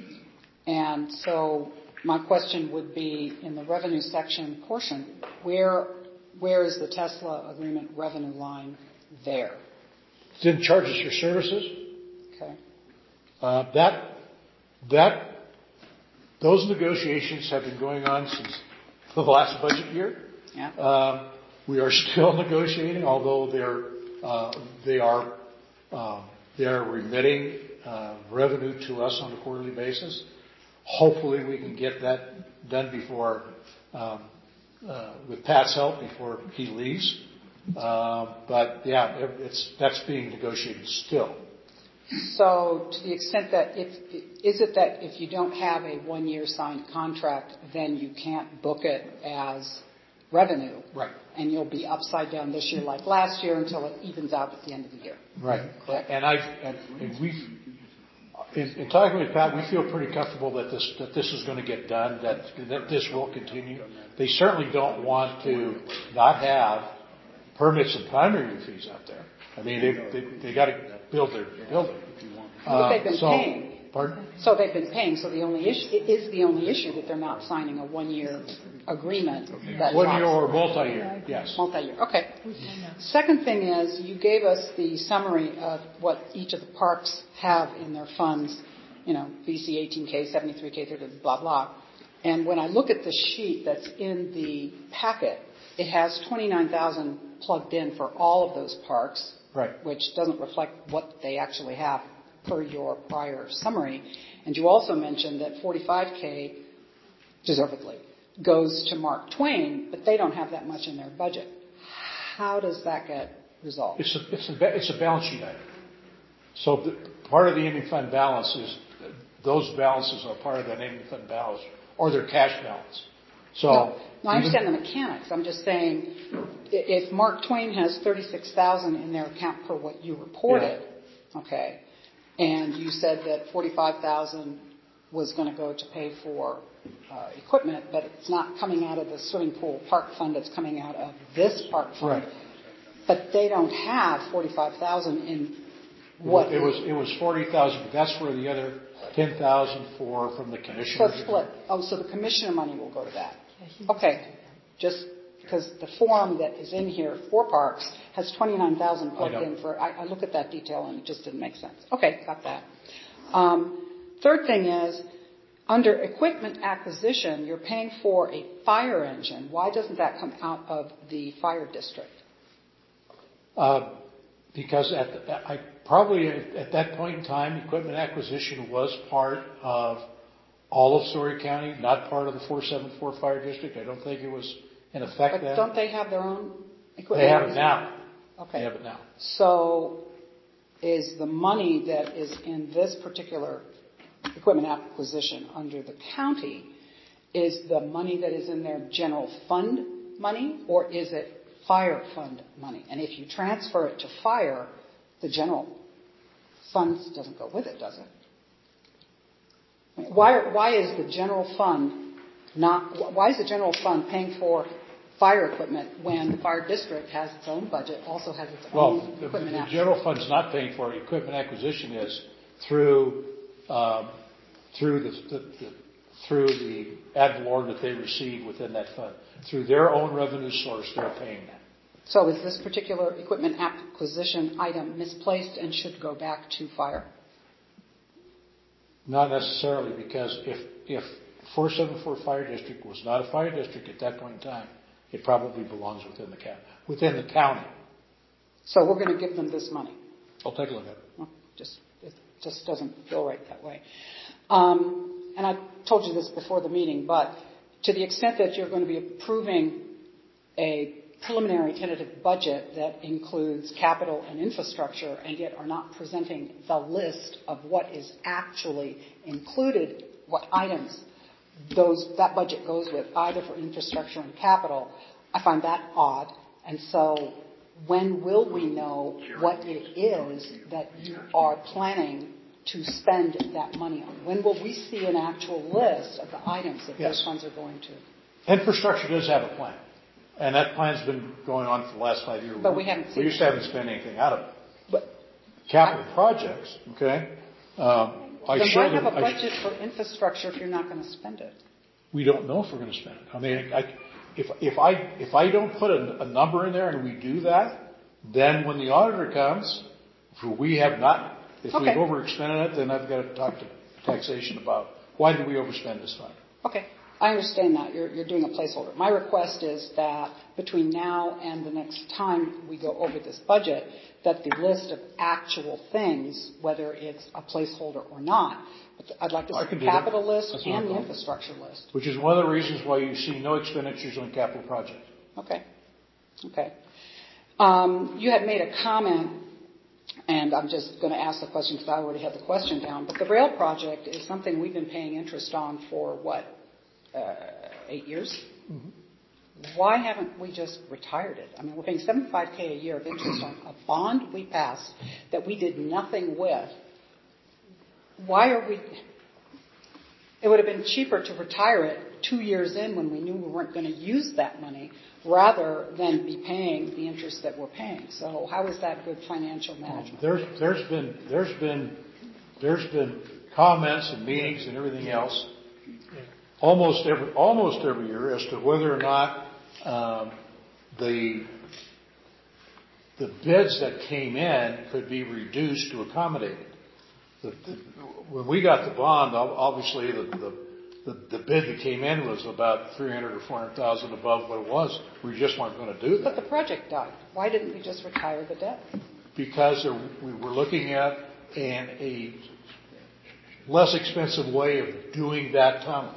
[SPEAKER 9] And so my question would be, in the revenue section portion, where where is the Tesla agreement revenue line there?
[SPEAKER 2] It didn't charge us for services.
[SPEAKER 9] Okay.
[SPEAKER 2] Uh, that that those negotiations have been going on since the last budget year.
[SPEAKER 9] Yeah.
[SPEAKER 2] Um, we are still negotiating, although they're uh, they are uh, they are remitting uh, revenue to us on a quarterly basis. Hopefully, we can get that done before, um, uh, with Pat's help, before he leaves. Uh, but yeah, it's that's being negotiated still.
[SPEAKER 9] So, to the extent that if is it that if you don't have a one-year signed contract, then you can't book it as revenue,
[SPEAKER 2] right?
[SPEAKER 9] And you'll be upside down this year like last year until it evens out at the end of the year,
[SPEAKER 2] right?
[SPEAKER 9] Correct.
[SPEAKER 2] And I and, and we've in, in talking with Pat, we feel pretty comfortable that this that this is going to get done, that that this will continue. They certainly don't want to not have permits and primary fees out there. I mean, they they, they got to build their building.
[SPEAKER 9] But they've been
[SPEAKER 2] uh, so,
[SPEAKER 9] paying.
[SPEAKER 2] Pardon?
[SPEAKER 9] So they've been paying. So the only issue it is the only issue that they're not signing a one-year agreement. That
[SPEAKER 2] One year or multi-year, yes.
[SPEAKER 9] Multi-year. Okay. Second thing is you gave us the summary of what each of the parks have in their funds. You know, V C eighteen K, seventy-three K, blah blah. And when I look at the sheet that's in the packet, it has twenty-nine thousand plugged in for all of those parks.
[SPEAKER 2] Right.
[SPEAKER 9] Which doesn't reflect what they actually have per your prior summary. And you also mentioned that forty-five K, deservedly, goes to Mark Twain, but they don't have that much in their budget. How does that get resolved?
[SPEAKER 2] It's a, it's a, it's a balance sheet item. So the, part of the ending fund balance is, those balances are part of that ending fund balance, or their cash balance. So
[SPEAKER 9] no, no, I understand the mechanics. I'm just saying, if Mark Twain has thirty-six thousand in their account per what you reported, yeah. Okay, and you said that forty-five thousand was going to go to pay for uh, equipment, but it's not coming out of the swimming pool park fund, it's coming out of this park fund.
[SPEAKER 2] Right.
[SPEAKER 9] But they don't have forty-five thousand in what?
[SPEAKER 2] It was it was forty thousand, but that's where the other ten thousand for from the commissioner.
[SPEAKER 9] So split. Oh, so the commissioner money will go to that. Okay, just because the form that is in here for parks has twenty-nine thousand plugged in for. I, I look at that detail and it just didn't make sense. Okay, got that. Um, third thing is, under equipment acquisition, you're paying for a fire engine. Why doesn't that come out of the fire district?
[SPEAKER 2] Uh, because at the, I probably at, at that point in time, equipment acquisition was part of all of Story County, not part of the four seventy-four Fire District. I don't think it was in effect
[SPEAKER 9] but
[SPEAKER 2] then.
[SPEAKER 9] Don't they have their own equipment?
[SPEAKER 2] They have it now.
[SPEAKER 9] Okay.
[SPEAKER 2] They have it now.
[SPEAKER 9] So is the money that is in this particular equipment acquisition under the county, is the money that is in their general fund money, or is it fire fund money? And if you transfer it to fire, the general funds doesn't go with it, does it? Why, why is the general fund not, why is the general fund paying for fire equipment when the fire district has its own budget, also has its
[SPEAKER 2] well,
[SPEAKER 9] own
[SPEAKER 2] the,
[SPEAKER 9] equipment
[SPEAKER 2] the general fund's not paying for it. Equipment acquisition is through, um, through the, the, the through the ad valorem that they receive within that fund. Through their own revenue source, they're paying that.
[SPEAKER 9] So is this particular equipment acquisition item misplaced and should go back to fire?
[SPEAKER 2] Not necessarily, because if if four seventy-four Fire District was not a fire district at that point in time, it probably belongs within the county. Within the county.
[SPEAKER 9] So we're going to give them this money.
[SPEAKER 2] I'll take a look at it.
[SPEAKER 9] Well, just it just doesn't feel right that way. Um, and I told you this before the meeting, but to the extent that you're going to be approving a preliminary tentative budget that includes capital and infrastructure, and yet are not presenting the list of what is actually included, what items those that budget goes with, either for infrastructure and capital, I find that odd. And so when will we know what it is that you are planning to spend that money on? When will we see an actual list of the items that
[SPEAKER 2] yes.
[SPEAKER 9] those funds are going to?
[SPEAKER 2] Infrastructure does have a plan. And that plan's been going on for the last five years.
[SPEAKER 9] But we haven't seen
[SPEAKER 2] We just
[SPEAKER 9] it.
[SPEAKER 2] haven't spent anything out of it.
[SPEAKER 9] But
[SPEAKER 2] Capital projects, okay? Um, I
[SPEAKER 9] then
[SPEAKER 2] showed
[SPEAKER 9] why have
[SPEAKER 2] them-
[SPEAKER 9] a
[SPEAKER 2] I sh-
[SPEAKER 9] budget for infrastructure if you're not going to spend it?
[SPEAKER 2] We don't know if we're going to spend it. I mean, I, if, if I, if I don't put a, a number in there and we do that, then when the auditor comes, if we have not, if
[SPEAKER 9] Okay.
[SPEAKER 2] we've overexpended it, then I've got to talk to taxation about why did we overspend this fund?
[SPEAKER 9] Okay. I understand that. You're, you're doing a placeholder. My request is that between now and the next time we go over this budget, that the list of actual things, whether it's a placeholder or not, I'd like to
[SPEAKER 2] I
[SPEAKER 9] see
[SPEAKER 2] can
[SPEAKER 9] the
[SPEAKER 2] do that.
[SPEAKER 9] capital list
[SPEAKER 2] That's no
[SPEAKER 9] and the
[SPEAKER 2] problem.
[SPEAKER 9] infrastructure list.
[SPEAKER 2] Which is one of the reasons why you see no expenditures on capital projects.
[SPEAKER 9] Okay. Okay. Um, you had made a comment, and I'm just going to ask the question because I already had the question down, but the rail project is something we've been paying interest on for, what, uh, eight years?
[SPEAKER 2] Mm-hmm.
[SPEAKER 9] Why haven't we just retired it? I mean, we're paying seventy-five K a year of interest on a bond we passed that we did nothing with. Why are we... It would have been cheaper to retire it two years in when we knew we weren't going to use that money rather than be paying the interest that we're paying. So how is that good financial management?
[SPEAKER 2] There's, there's been, there's been, there's been comments and meetings and everything else almost every, almost every year as to whether or not um, the the bids that came in could be reduced to accommodate it. The, the, when we got the bond, obviously the, the the the bid that came in was about three hundred or four hundred thousand above what it was. We just weren't going to do that.
[SPEAKER 9] But the project died. Why didn't we just retire the debt?
[SPEAKER 2] Because there, we were looking at an, a less expensive way of doing that tunnel.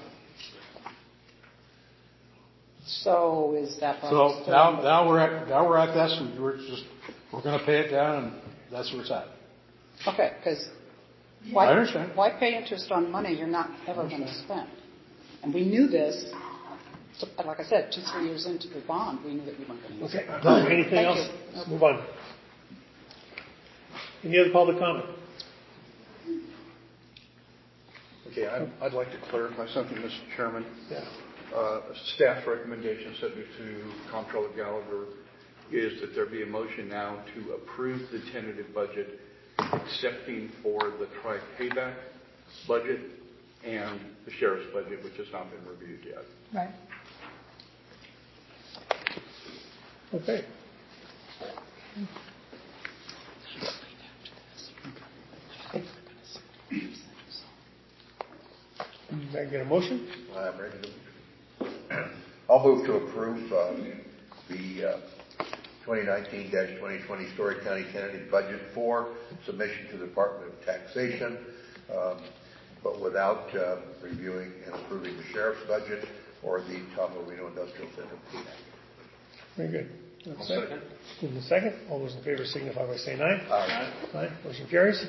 [SPEAKER 9] So is that
[SPEAKER 2] So
[SPEAKER 9] project still
[SPEAKER 2] now,
[SPEAKER 9] on the-
[SPEAKER 2] now we're at now we're at this. We're just we're going to pay it down, and that's where it's at.
[SPEAKER 9] Okay, because why,
[SPEAKER 2] I understand.
[SPEAKER 9] why pay interest on money you're not ever going to spend? And we knew this, so, like I said, two, three years into the bond, we knew that we weren't going to use
[SPEAKER 1] Okay.
[SPEAKER 9] it.
[SPEAKER 1] Anything
[SPEAKER 9] Thank
[SPEAKER 1] else?
[SPEAKER 9] you.
[SPEAKER 1] Let's move on. Any other public comment?
[SPEAKER 3] Okay, I'd, I'd like to clarify something, Mister Chairman.
[SPEAKER 1] Yeah.
[SPEAKER 3] Uh, staff's recommendation, subject to Comptroller Gallagher, is that there be a motion now to approve the tentative budget, excepting for the tri-payback budget and the sheriff's budget, which has not been reviewed yet.
[SPEAKER 9] Right.
[SPEAKER 1] Okay. Can I get a motion?
[SPEAKER 5] I'm ready to. I'll move to approve uh, the uh, twenty nineteen dash twenty twenty Story County tentative budget for submission to the Department of Taxation, um, but without uh, reviewing and approving the sheriff's budget or the Tahoe Reno Industrial Center P A C.
[SPEAKER 1] Very good.
[SPEAKER 4] I'll second.
[SPEAKER 1] Moving to second. All those in favor signify by saying aye.
[SPEAKER 5] Aye.
[SPEAKER 1] Aye. Motion carries.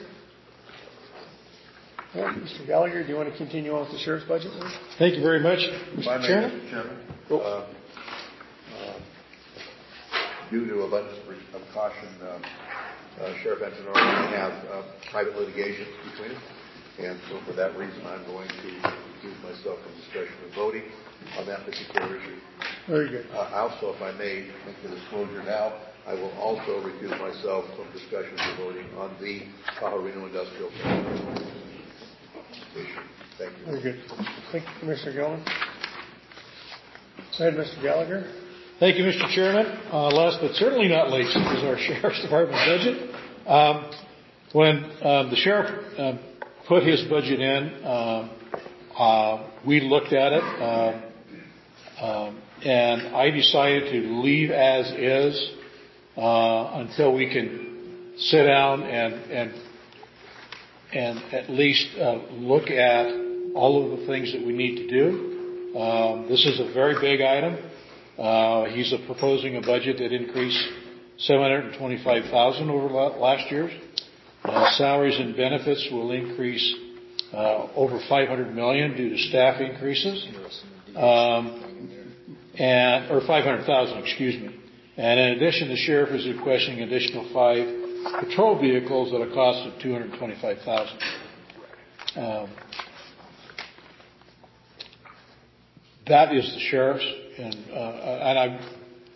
[SPEAKER 1] Well, Mister Gallagher, do you want to continue on with the sheriff's budget? please?
[SPEAKER 2] Thank you very much,
[SPEAKER 5] If
[SPEAKER 2] Mister
[SPEAKER 5] I may,
[SPEAKER 2] Chairman.
[SPEAKER 5] Mister Chairman,
[SPEAKER 2] Oh.
[SPEAKER 5] uh, uh, due to abundance of caution, uh, uh, Sheriff Antonori and I have uh, private litigation between us, and so for that reason, I'm going to recuse myself from discussion of voting on that particular issue.
[SPEAKER 1] Very good.
[SPEAKER 5] Uh, also, if I may make the disclosure now, I will also recuse myself from discussion of voting on the Tahoe Reno Industrial Center issue. Thank you.
[SPEAKER 1] Very good. Thank you, Commissioner Gilman. Go ahead, Mister Gallagher.
[SPEAKER 2] Thank you, Mister Chairman. Uh, last but certainly not least is our Sheriff's Department budget. Um, when uh, the Sheriff uh, put his budget in, um, uh, we looked at it, um, um, and I decided to leave as is uh, until we can sit down and and and at least uh, look at all of the things that we need to do. Um, this is a very big item. Uh, he's a proposing a budget that increased seven hundred twenty-five thousand dollars over last year's. Uh, salaries and benefits will increase uh, over five hundred million dollars due to staff increases, um, and or five hundred thousand dollars, excuse me. And in addition, the sheriff is requesting additional five patrol vehicles at a cost of two hundred twenty-five thousand dollars. Um, that is the sheriff's, and, uh, and I,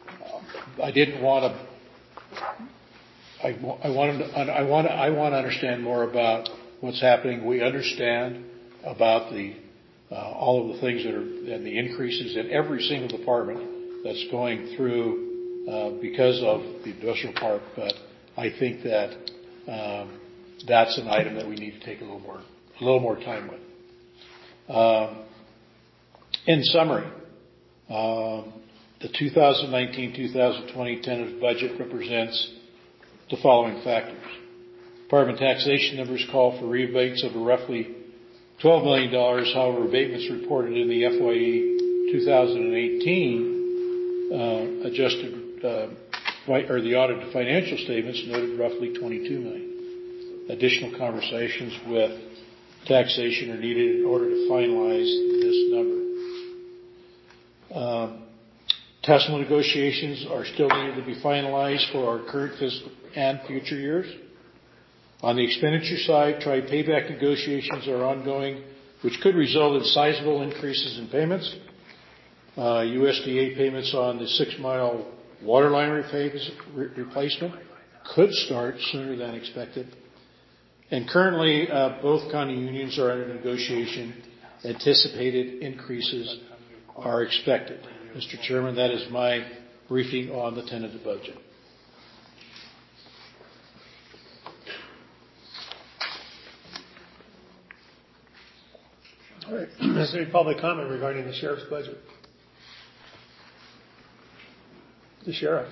[SPEAKER 2] I didn't want to. I, I want to. I want. I want to understand more about what's happening. We understand about the uh, all of the things that are and the increases in every single department that's going through uh, because of the industrial park. But I think that um, that's an item that we need to take a little more a little more time with. Um, in summary. Um, The two thousand nineteen to two thousand twenty tentative budget represents the following factors. Department taxation numbers call for rebates of roughly twelve million dollars. However, abatements reported in the F Y E twenty eighteen uh, adjusted uh, or the audited financial statements noted roughly twenty-two million dollars. Additional conversations with taxation are needed in order to finalize this number. Um, TESMA negotiations are still needed to be finalized for our current fiscal and future years. On the expenditure side, tri-payback negotiations are ongoing, which could result in sizable increases in payments. Uh, U S D A payments on the six-mile water line replacement could start sooner than expected. And currently, uh, both county unions are under negotiation. Anticipated increases are expected. Mister Chairman, that is my briefing on the tentative budget.
[SPEAKER 1] All right. Is there any public comment regarding the sheriff's budget? The sheriff.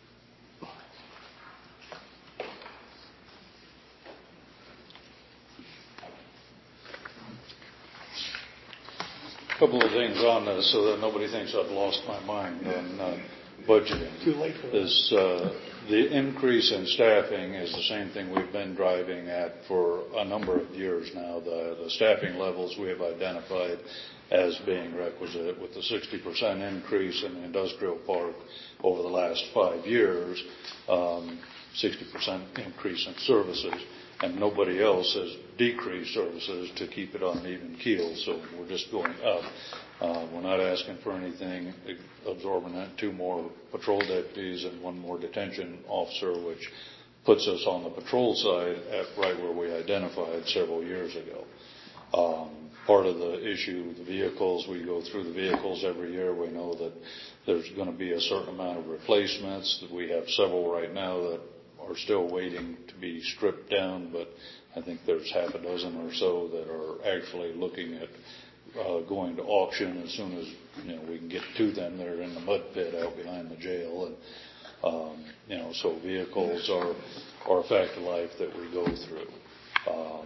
[SPEAKER 3] A couple of things on this so that nobody thinks I've lost my mind on uh, budgeting.
[SPEAKER 1] Too late for that.
[SPEAKER 3] Is, uh, the increase in staffing is the same thing we've been driving at for a number of years now. The, the staffing levels we have identified as being requisite with the sixty percent increase in the industrial park over the last five years, um, sixty percent increase in services. And nobody else has decreased services to keep it on an even keel, so we're just going up. Uh, we're not asking for anything absorbent. Two more patrol deputies and one more detention officer, which puts us on the patrol side at right where we identified several years ago. Um, part of the issue, the vehicles, we go through the vehicles every year. We know that there's going to be a certain amount of replacements. We have several right now that are still waiting to be stripped down, but I think there's half a dozen or so that are actually looking at uh, going to auction as soon as you know we can get to them. They're in the mud pit out behind the jail, and um, you know so vehicles are are a fact of life that we go through. Um,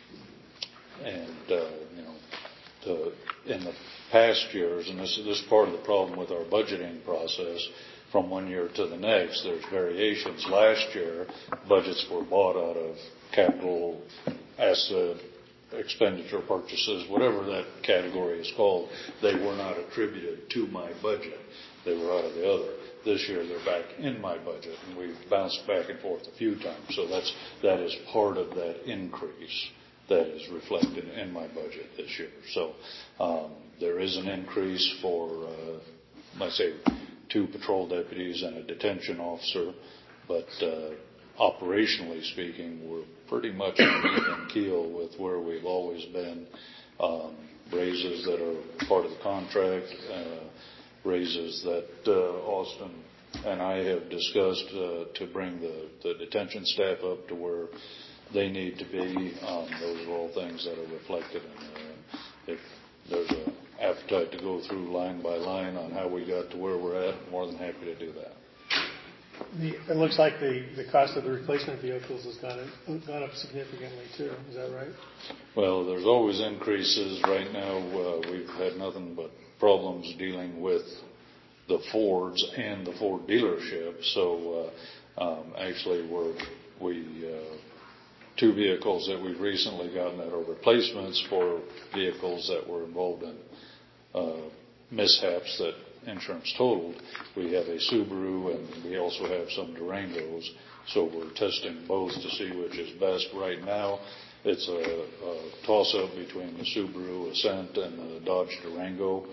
[SPEAKER 3] and uh, you know, the, in the past years, and this is this is part of the problem with our budgeting process. From one year to the next, there's variations. Last year, budgets were bought out of capital asset expenditure purchases, whatever that category is called. They were not attributed to my budget. They were out of the other. This year, they're back in my budget, and we've bounced back and forth a few times. So that's that is part of that increase that is reflected in my budget this year. So um, there is an increase for, uh, let's say, two patrol deputies and a detention officer, but uh, operationally speaking, we're pretty much on an even keel with where we've always been. Um, raises that are part of the contract, uh, raises that uh, Austin and I have discussed uh, to bring the, the detention staff up to where they need to be. Um, those are all things that are reflected in there. If there's an appetite to go through line by line on how we got to where we're at, I'm more than happy to do that.
[SPEAKER 1] The, it looks like the, the cost of the replacement vehicles has gone up, gone up significantly too. Is that right?
[SPEAKER 3] Well, there's always increases. Right now, uh, we've had nothing but problems dealing with the Fords and the Ford dealership. So uh, um, actually, we're we uh, two vehicles that we've recently gotten that are replacements for vehicles that were involved in uh, mishaps that insurance totaled. We have a Subaru and we also have some Durangos. So we're testing both to see which is best. Right now, it's a, a toss-up between the Subaru Ascent and the Dodge Durango.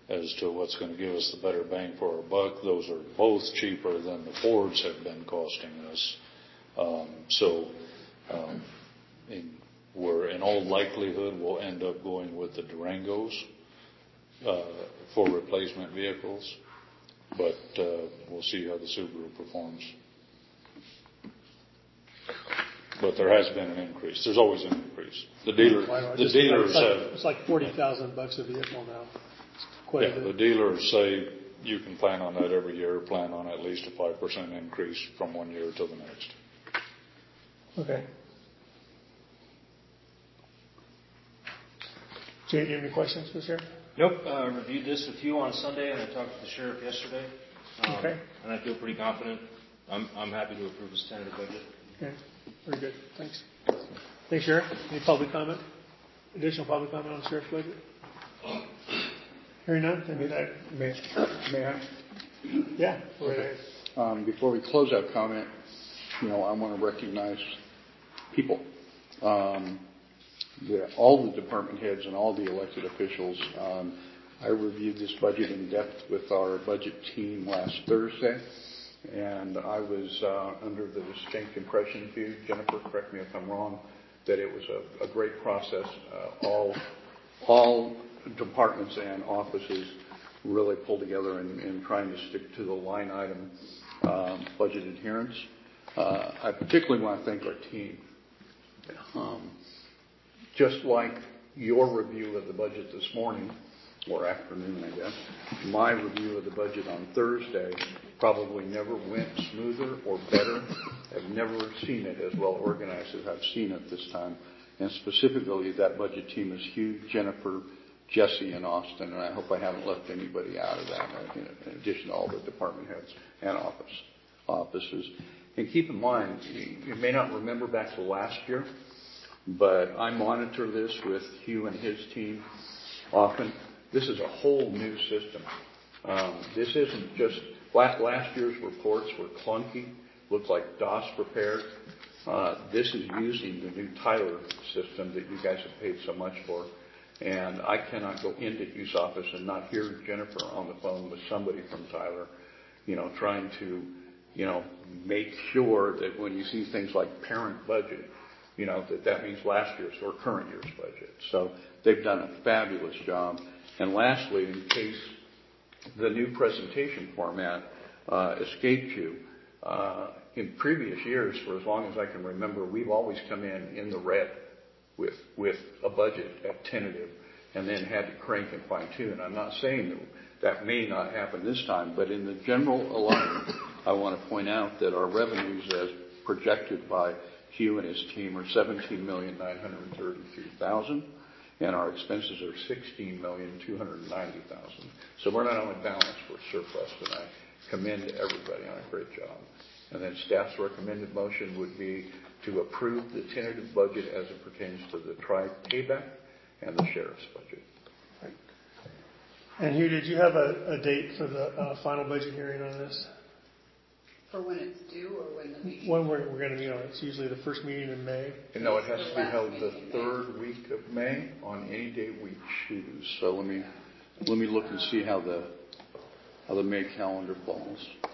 [SPEAKER 10] as to what's going to give us the better bang for our buck. Those are both cheaper than the Fords have been costing us. Um, so um, in, we're in all likelihood we'll end up going with the Durangos uh, for replacement vehicles, but uh, we'll see how the Subaru performs. But there has been an increase. There's always an increase. The dealer,
[SPEAKER 1] Well,
[SPEAKER 10] the
[SPEAKER 1] just-
[SPEAKER 10] dealers
[SPEAKER 1] it's like,
[SPEAKER 10] have.
[SPEAKER 1] it's like forty thousand bucks a vehicle now. It's quite
[SPEAKER 10] Yeah,
[SPEAKER 1] a
[SPEAKER 10] the
[SPEAKER 1] bit.
[SPEAKER 10] dealers say you can plan on that every year. Plan on at least a five percent increase from one year to the next.
[SPEAKER 1] Okay. Jay, do you have any questions for Sheriff?
[SPEAKER 11] Nope. I uh, reviewed this with you on Sunday, and I talked to the sheriff yesterday. Um,
[SPEAKER 1] Okay.
[SPEAKER 11] And I feel pretty confident. I'm, I'm happy to approve this tentative budget.
[SPEAKER 1] Okay, very good. Thanks. Thanks, Sheriff. Any public comment? Additional public comment on the Sheriff's budget? Hearing none? Then I-
[SPEAKER 3] May, may I?
[SPEAKER 1] Yeah. go right ahead.
[SPEAKER 3] Um, before we close out comment, you know, I want to recognize people. Um, the, all the department heads and all the elected officials. Um, I reviewed this budget in depth with our budget team last Thursday, and I was uh, under the distinct impression of you, Jennifer, correct me if I'm wrong, that it was a, a great process. Uh, all, all departments and offices really pulled together in, in trying to stick to the line item um, budget adherence. Uh, I particularly want to thank our team. Um, just like your review of the budget this morning, or afternoon, I guess, my review of the budget on Thursday probably never went smoother or better. I've never seen it as well organized as I've seen it this time. And specifically, that budget team is Hugh, Jennifer, Jesse, and Austin, and I hope I haven't left anybody out of that, in addition to all the department heads and office offices. And keep in mind, you may not remember back to last year, but I monitor this with Hugh and his team often. This is a whole new system. Um, this isn't just, last, last year's reports were clunky, looked like DOS prepared. Uh, this is using the new Tyler system that you guys have paid so much for. And I cannot go into Hugh's office and not hear Jennifer on the phone with somebody from Tyler, you know, trying to, you know, make sure that when you see things like parent budget, you know, that that means last year's or current year's budget. So they've done a fabulous job. And lastly, in case the new presentation format uh, escaped you, uh, in previous years, for as long as I can remember, we've always come in in the red with with a budget at tentative and then had to crank and fine tune. I'm not saying that that may not happen this time, but in the general alignment, I want to point out that our revenues as projected by Hugh and his team are seventeen million nine hundred thirty-three thousand dollars. And our expenses are sixteen million two hundred ninety thousand dollars. So we're not only balanced, we're surplus, and I commend everybody on a great job. And then staff's recommended motion would be to approve the tentative budget as it pertains to the tri-payback and the sheriff's budget.
[SPEAKER 1] Right. And Hugh, did you have a, a date for the uh, final budget hearing on this?
[SPEAKER 9] For when it's due or when the meeting?
[SPEAKER 1] When we're, we're going to meet on it. It's usually the first meeting in May.
[SPEAKER 3] And no, it has to be held the third week of May on any day we choose. So let me let me look and see how the how the May calendar falls.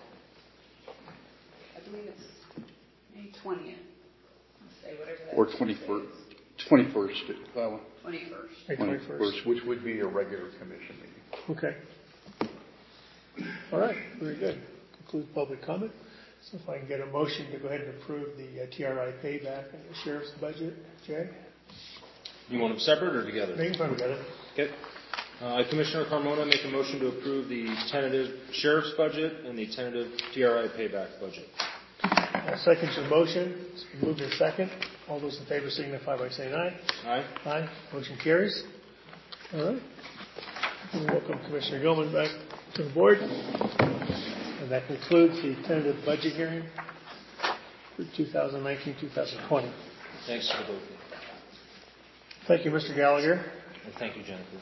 [SPEAKER 9] I believe it's May twentieth. Let's say whatever that
[SPEAKER 3] Or twenty-first. twenty-first. Well,
[SPEAKER 9] twenty-first.
[SPEAKER 1] May twenty-first.
[SPEAKER 3] which would be a regular commission meeting.
[SPEAKER 1] Okay. All right. Very good. Conclude public comment. So if I can get a motion to go ahead and approve the uh, T R I payback and the sheriff's budget. Jay?
[SPEAKER 11] You want them separate or together?
[SPEAKER 1] They can put them together.
[SPEAKER 11] Okay. Uh, Commissioner Carmona, make a motion to approve the tentative sheriff's budget and the tentative T R I payback budget.
[SPEAKER 1] I'll second your motion. It's been moved in second. All those in favor signify by saying aye.
[SPEAKER 11] Aye.
[SPEAKER 1] Aye. Motion carries. All right. And welcome Commissioner Gilman back to the board. And that concludes the tentative budget hearing for twenty nineteen to twenty twenty.
[SPEAKER 11] Thanks for both.
[SPEAKER 1] Thank you, Mister Gallagher.
[SPEAKER 11] And thank you, Jennifer.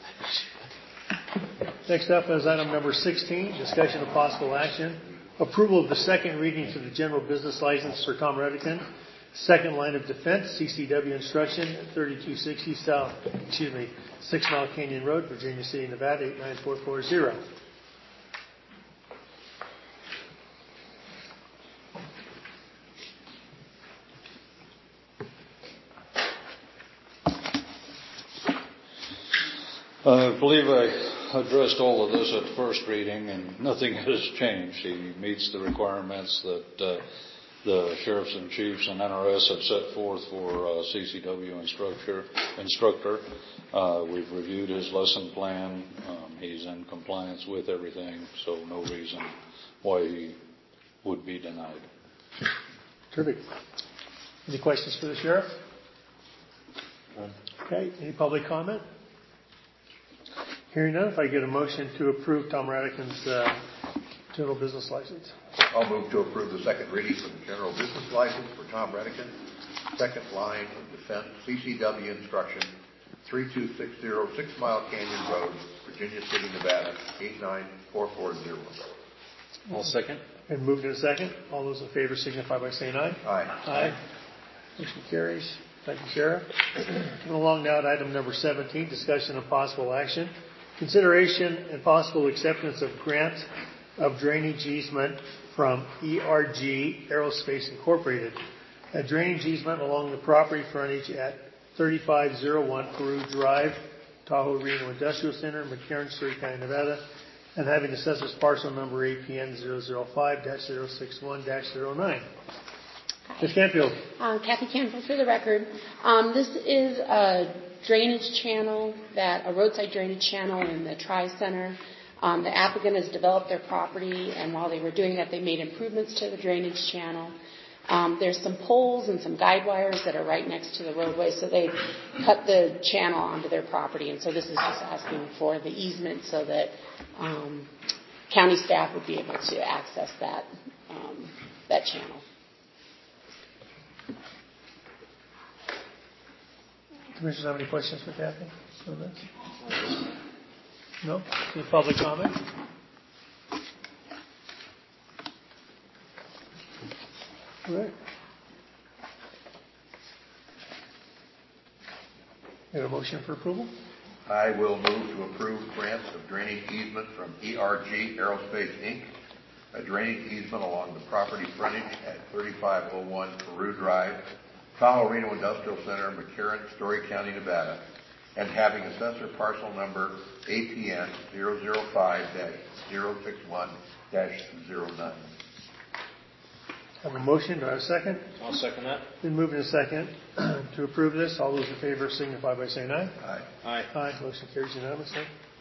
[SPEAKER 1] Next up is item number sixteen, discussion of possible action. Approval of the second reading to the general business license for Tom Redican Second line of defense, C C W instruction, thirty-two sixty South, excuse me, Six Mile Canyon Road, Virginia City, Nevada, eight nine four four zero.
[SPEAKER 10] I believe I addressed all of this at first reading, and nothing has changed. He meets the requirements that uh, the sheriffs and chiefs and N R S have set forth for uh, C C W instructor. instructor. Uh, we've reviewed his lesson plan. Um, he's in compliance with everything, so no reason why he would be denied.
[SPEAKER 1] Terrific. Any questions for the sheriff? Okay. Any public comment? Hearing none, if I get a motion to approve Tom Radican's uh, general business license.
[SPEAKER 5] I'll move to approve the second reading for the general business license for Tom Redican, second line of defense, C C W instruction, three two six zero Six Mile Canyon Road, Virginia City, Nevada, eight nine four four zero.
[SPEAKER 11] I'll second.
[SPEAKER 1] And moved in a second. All those in favor signify by saying aye.
[SPEAKER 5] Aye.
[SPEAKER 1] Aye. Motion carries. Thank you, Sheriff. Moving along now to item number seventeen, discussion of possible action. Consideration and possible acceptance of grant of drainage easement from E R G Aerospace Incorporated. A drainage easement along the property frontage at thirty-five oh one Peru Drive, Tahoe Reno Industrial Center, McCarran, Surrey County, Nevada, and having assessors parcel number A P N zero zero five dash zero six one dash zero nine. Miz Canfield.
[SPEAKER 6] Uh, Kathy Canfield for the record. Um, this is a drainage channel, that a roadside drainage channel in the Tri-Center. Um, the applicant has developed their property, and while they were doing that, they made improvements to the drainage channel. Um, there's some poles and some guide wires that are right next to the roadway, so they cut the channel onto their property, and so this is just asking for the easement so that um, county staff would be able to access that um, that channel.
[SPEAKER 1] Commissioners have any questions for Kathy on this? No? Any public comment? All right. You have a motion for approval?
[SPEAKER 5] I will move to approve grants of drainage easement from E R G Aerospace Incorporated, a drainage easement along the property frontage at thirty-five oh one Peru Drive, Tahoe Reno Industrial Center, McCarran, Story County, Nevada, and having assessor parcel number A P N zero zero five dash zero six one dash zero nine.
[SPEAKER 1] Have a motion. Do I have a second?
[SPEAKER 11] I'll second that.
[SPEAKER 1] Been moved in a second to approve this. All those in favor signify by saying aye.
[SPEAKER 5] Aye.
[SPEAKER 11] Aye.
[SPEAKER 1] Aye. Motion carries unanimously.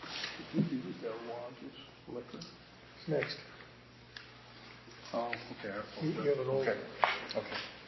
[SPEAKER 1] What's next?
[SPEAKER 3] Oh, okay.
[SPEAKER 1] You, you have an old.
[SPEAKER 3] Okay. Okay.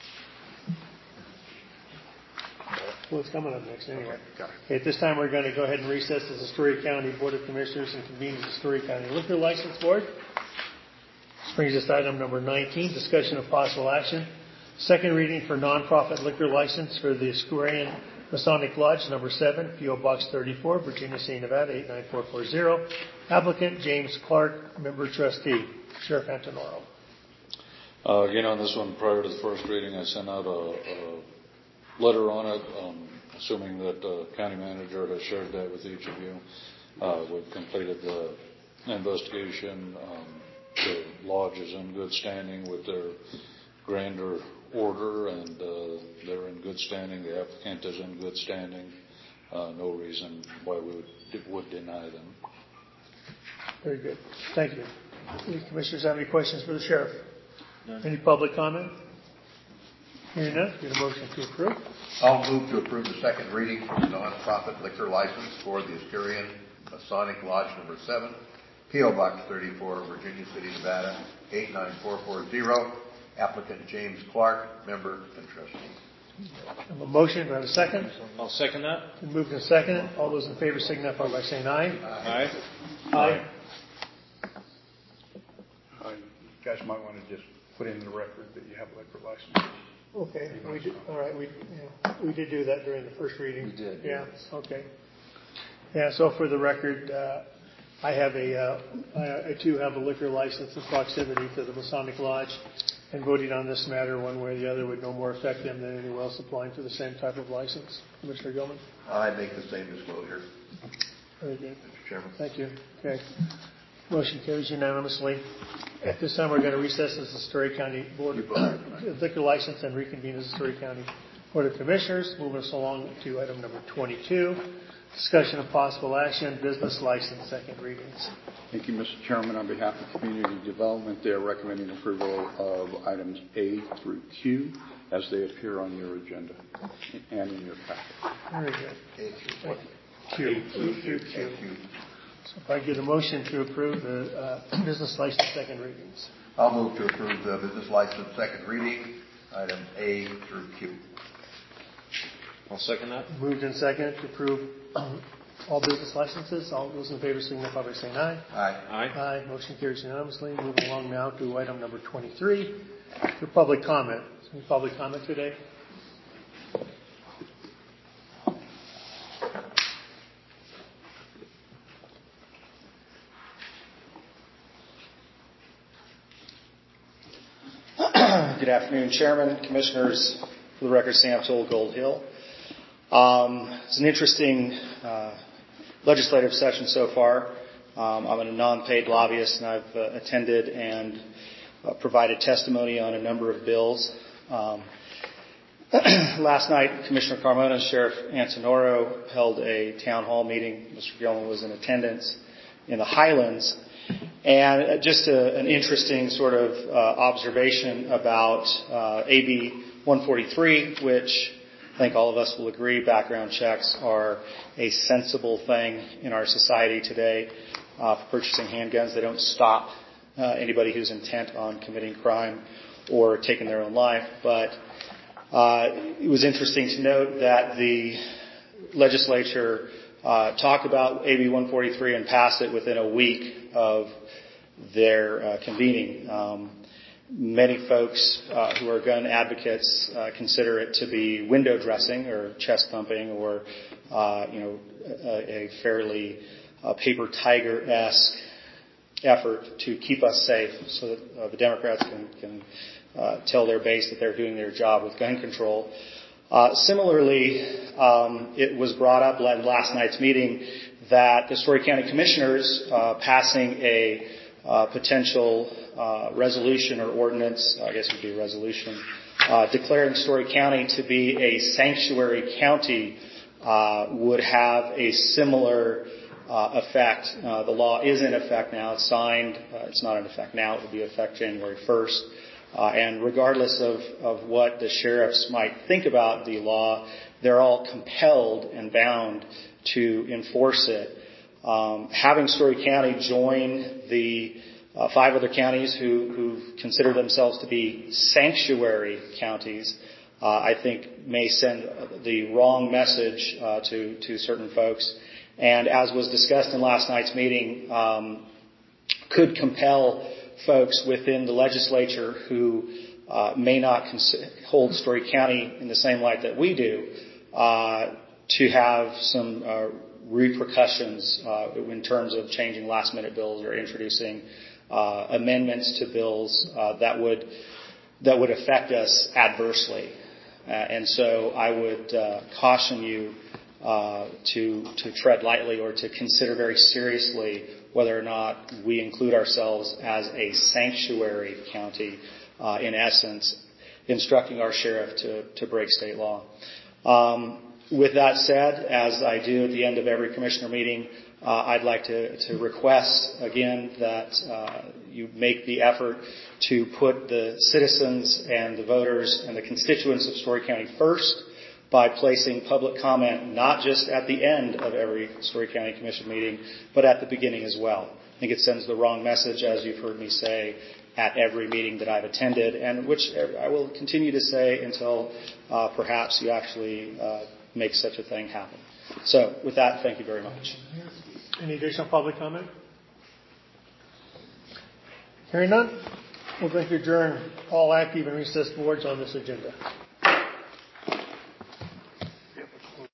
[SPEAKER 1] Well, it's coming up next anyway.
[SPEAKER 3] Okay, got it.
[SPEAKER 1] Okay, at this time, we're going to go ahead and recess as the Story County Board of Commissioners and convene as the Story County Liquor License Board. This brings us to item number nineteen, discussion of possible action. Second reading for nonprofit liquor license for the Escurian Masonic Lodge, number seven, P O Box thirty-four, Virginia City, Nevada, eight nine four four zero. Applicant James Clark, member trustee. Sheriff Antonoro.
[SPEAKER 10] Uh, again, on this one, prior to the first reading, I sent out a, a letter on it, um, assuming that the county manager has shared that with each of you. Uh, we've completed the investigation. Um, the lodge is in good standing with their grander order, and uh, they're in good standing. The applicant is in good standing. Uh, no reason why we would, would deny them.
[SPEAKER 1] Very good. Thank you. Any commissioners have any questions for the sheriff?
[SPEAKER 11] None.
[SPEAKER 1] Any public comment? Hearing none, get a motion to approve.
[SPEAKER 5] I'll move to approve the second reading for the nonprofit liquor license for the Escurian Masonic Lodge number seven, P O Box thirty-four, Virginia City, Nevada, eight nine four four zero. Applicant James Clark, member and trustee.
[SPEAKER 1] I have a motion. Do I have a second?
[SPEAKER 11] I'll second that.
[SPEAKER 1] Been moved and seconded. All those in favor signify by saying aye.
[SPEAKER 11] Aye.
[SPEAKER 1] Aye.
[SPEAKER 3] Uh, you guys might want to just put in the record that you have a liquor license.
[SPEAKER 1] Okay. We did, all right. We yeah, we did do that during the first reading.
[SPEAKER 11] We did.
[SPEAKER 1] Yeah. Okay. Yeah. So for the record, uh, I have a uh, I, I too have a liquor license in proximity to the Masonic Lodge. and voting on this matter one way or the other would no more affect them than anyone else applying for the same type of license. Commissioner Gilman?
[SPEAKER 5] I make the same disclosure.
[SPEAKER 1] Very good.
[SPEAKER 5] Mister Chairman.
[SPEAKER 1] Thank you. Okay. Motion carries unanimously. At this time, we're going to recess as the Story County Board of Liquor License and reconvene as the Story County Board of Commissioners. Moving us along to item number twenty-two, discussion of possible action, business license, second readings.
[SPEAKER 3] Thank you, Mister Chairman. On behalf of Community Development, they are recommending approval of items A through Q as they appear on your agenda and in your packet.
[SPEAKER 1] Very good.
[SPEAKER 5] A through what?
[SPEAKER 1] Q.
[SPEAKER 5] A through
[SPEAKER 1] Q.
[SPEAKER 5] Q.
[SPEAKER 1] Q. So if I get a motion to approve the uh, business license second readings.
[SPEAKER 5] I'll move to approve the business license second reading, item A through Q.
[SPEAKER 11] I'll second that.
[SPEAKER 1] Moved and seconded to approve all business licenses. All those in favor signify by saying aye.
[SPEAKER 5] Aye.
[SPEAKER 11] Aye.
[SPEAKER 1] Aye. Motion carries unanimously. Moving along now to item number twenty-three for public comment. Is there any public comment today?
[SPEAKER 12] Good afternoon, Chairman, Commissioners. For the record, Sam Toll, Gold Hill. Um, it's an interesting uh, legislative session so far. Um, I'm a non-paid lobbyist, and I've uh, attended and uh, provided testimony on a number of bills. Um, last night, Commissioner Carmona and Sheriff Antonoro held a town hall meeting. Mister Gilman was in attendance in the Highlands. And just a, an interesting sort of uh, observation about uh, A B one forty-three, which I think all of us will agree background checks are a sensible thing in our society today uh, for purchasing handguns. They don't stop uh, anybody who's intent on committing crime or taking their own life. But uh, it was interesting to note that the legislature uh, talked about A B one forty-three and passed it within a week of their uh, convening. Um, many folks uh, who are gun advocates uh, consider it to be window dressing or chest thumping or uh, you know a, a fairly uh, paper tiger-esque effort to keep us safe, so that uh, the Democrats can, can uh, tell their base that they're doing their job with gun control. Uh, similarly, um, it was brought up at last night's meeting that the Story County Commissioners uh, passing a uh, potential uh, resolution or ordinance, I guess it would be a resolution, uh, declaring Story County to be a sanctuary county uh, would have a similar uh, effect. Uh, the law is in effect now. It's signed. Uh, it's not in effect now. It will be in effect January first. Uh, and regardless of, of what the sheriffs might think about the law, they're all compelled and bound to enforce it. Um, having Story County join the uh, five other counties who, who consider themselves to be sanctuary counties, uh, I think may send the wrong message uh, to, to certain folks. And as was discussed in last night's meeting, um, could compel folks within the legislature who uh, may not cons- hold Story County in the same light that we do uh, to have some uh, repercussions uh, in terms of changing last-minute bills or introducing uh, amendments to bills uh, that would that would affect us adversely. Uh, and so I would uh, caution you uh, to to tread lightly or to consider very seriously whether or not we include ourselves as a sanctuary county, uh, in essence, instructing our sheriff to, to break state law. Um, with that said, as I do at the end of every commissioner meeting, uh, I'd like to, to request again that uh, you make the effort to put the citizens and the voters and the constituents of Story County first by placing public comment not just at the end of every Story County Commission meeting, but at the beginning as well. I think it sends the wrong message, as you've heard me say, at every meeting that I've attended, and which I will continue to say until uh, perhaps you actually uh, make such a thing happen. So, with that, thank you very much.
[SPEAKER 1] Any additional public comment? Hearing none, we'll going to adjourn all active and recessed boards on this agenda.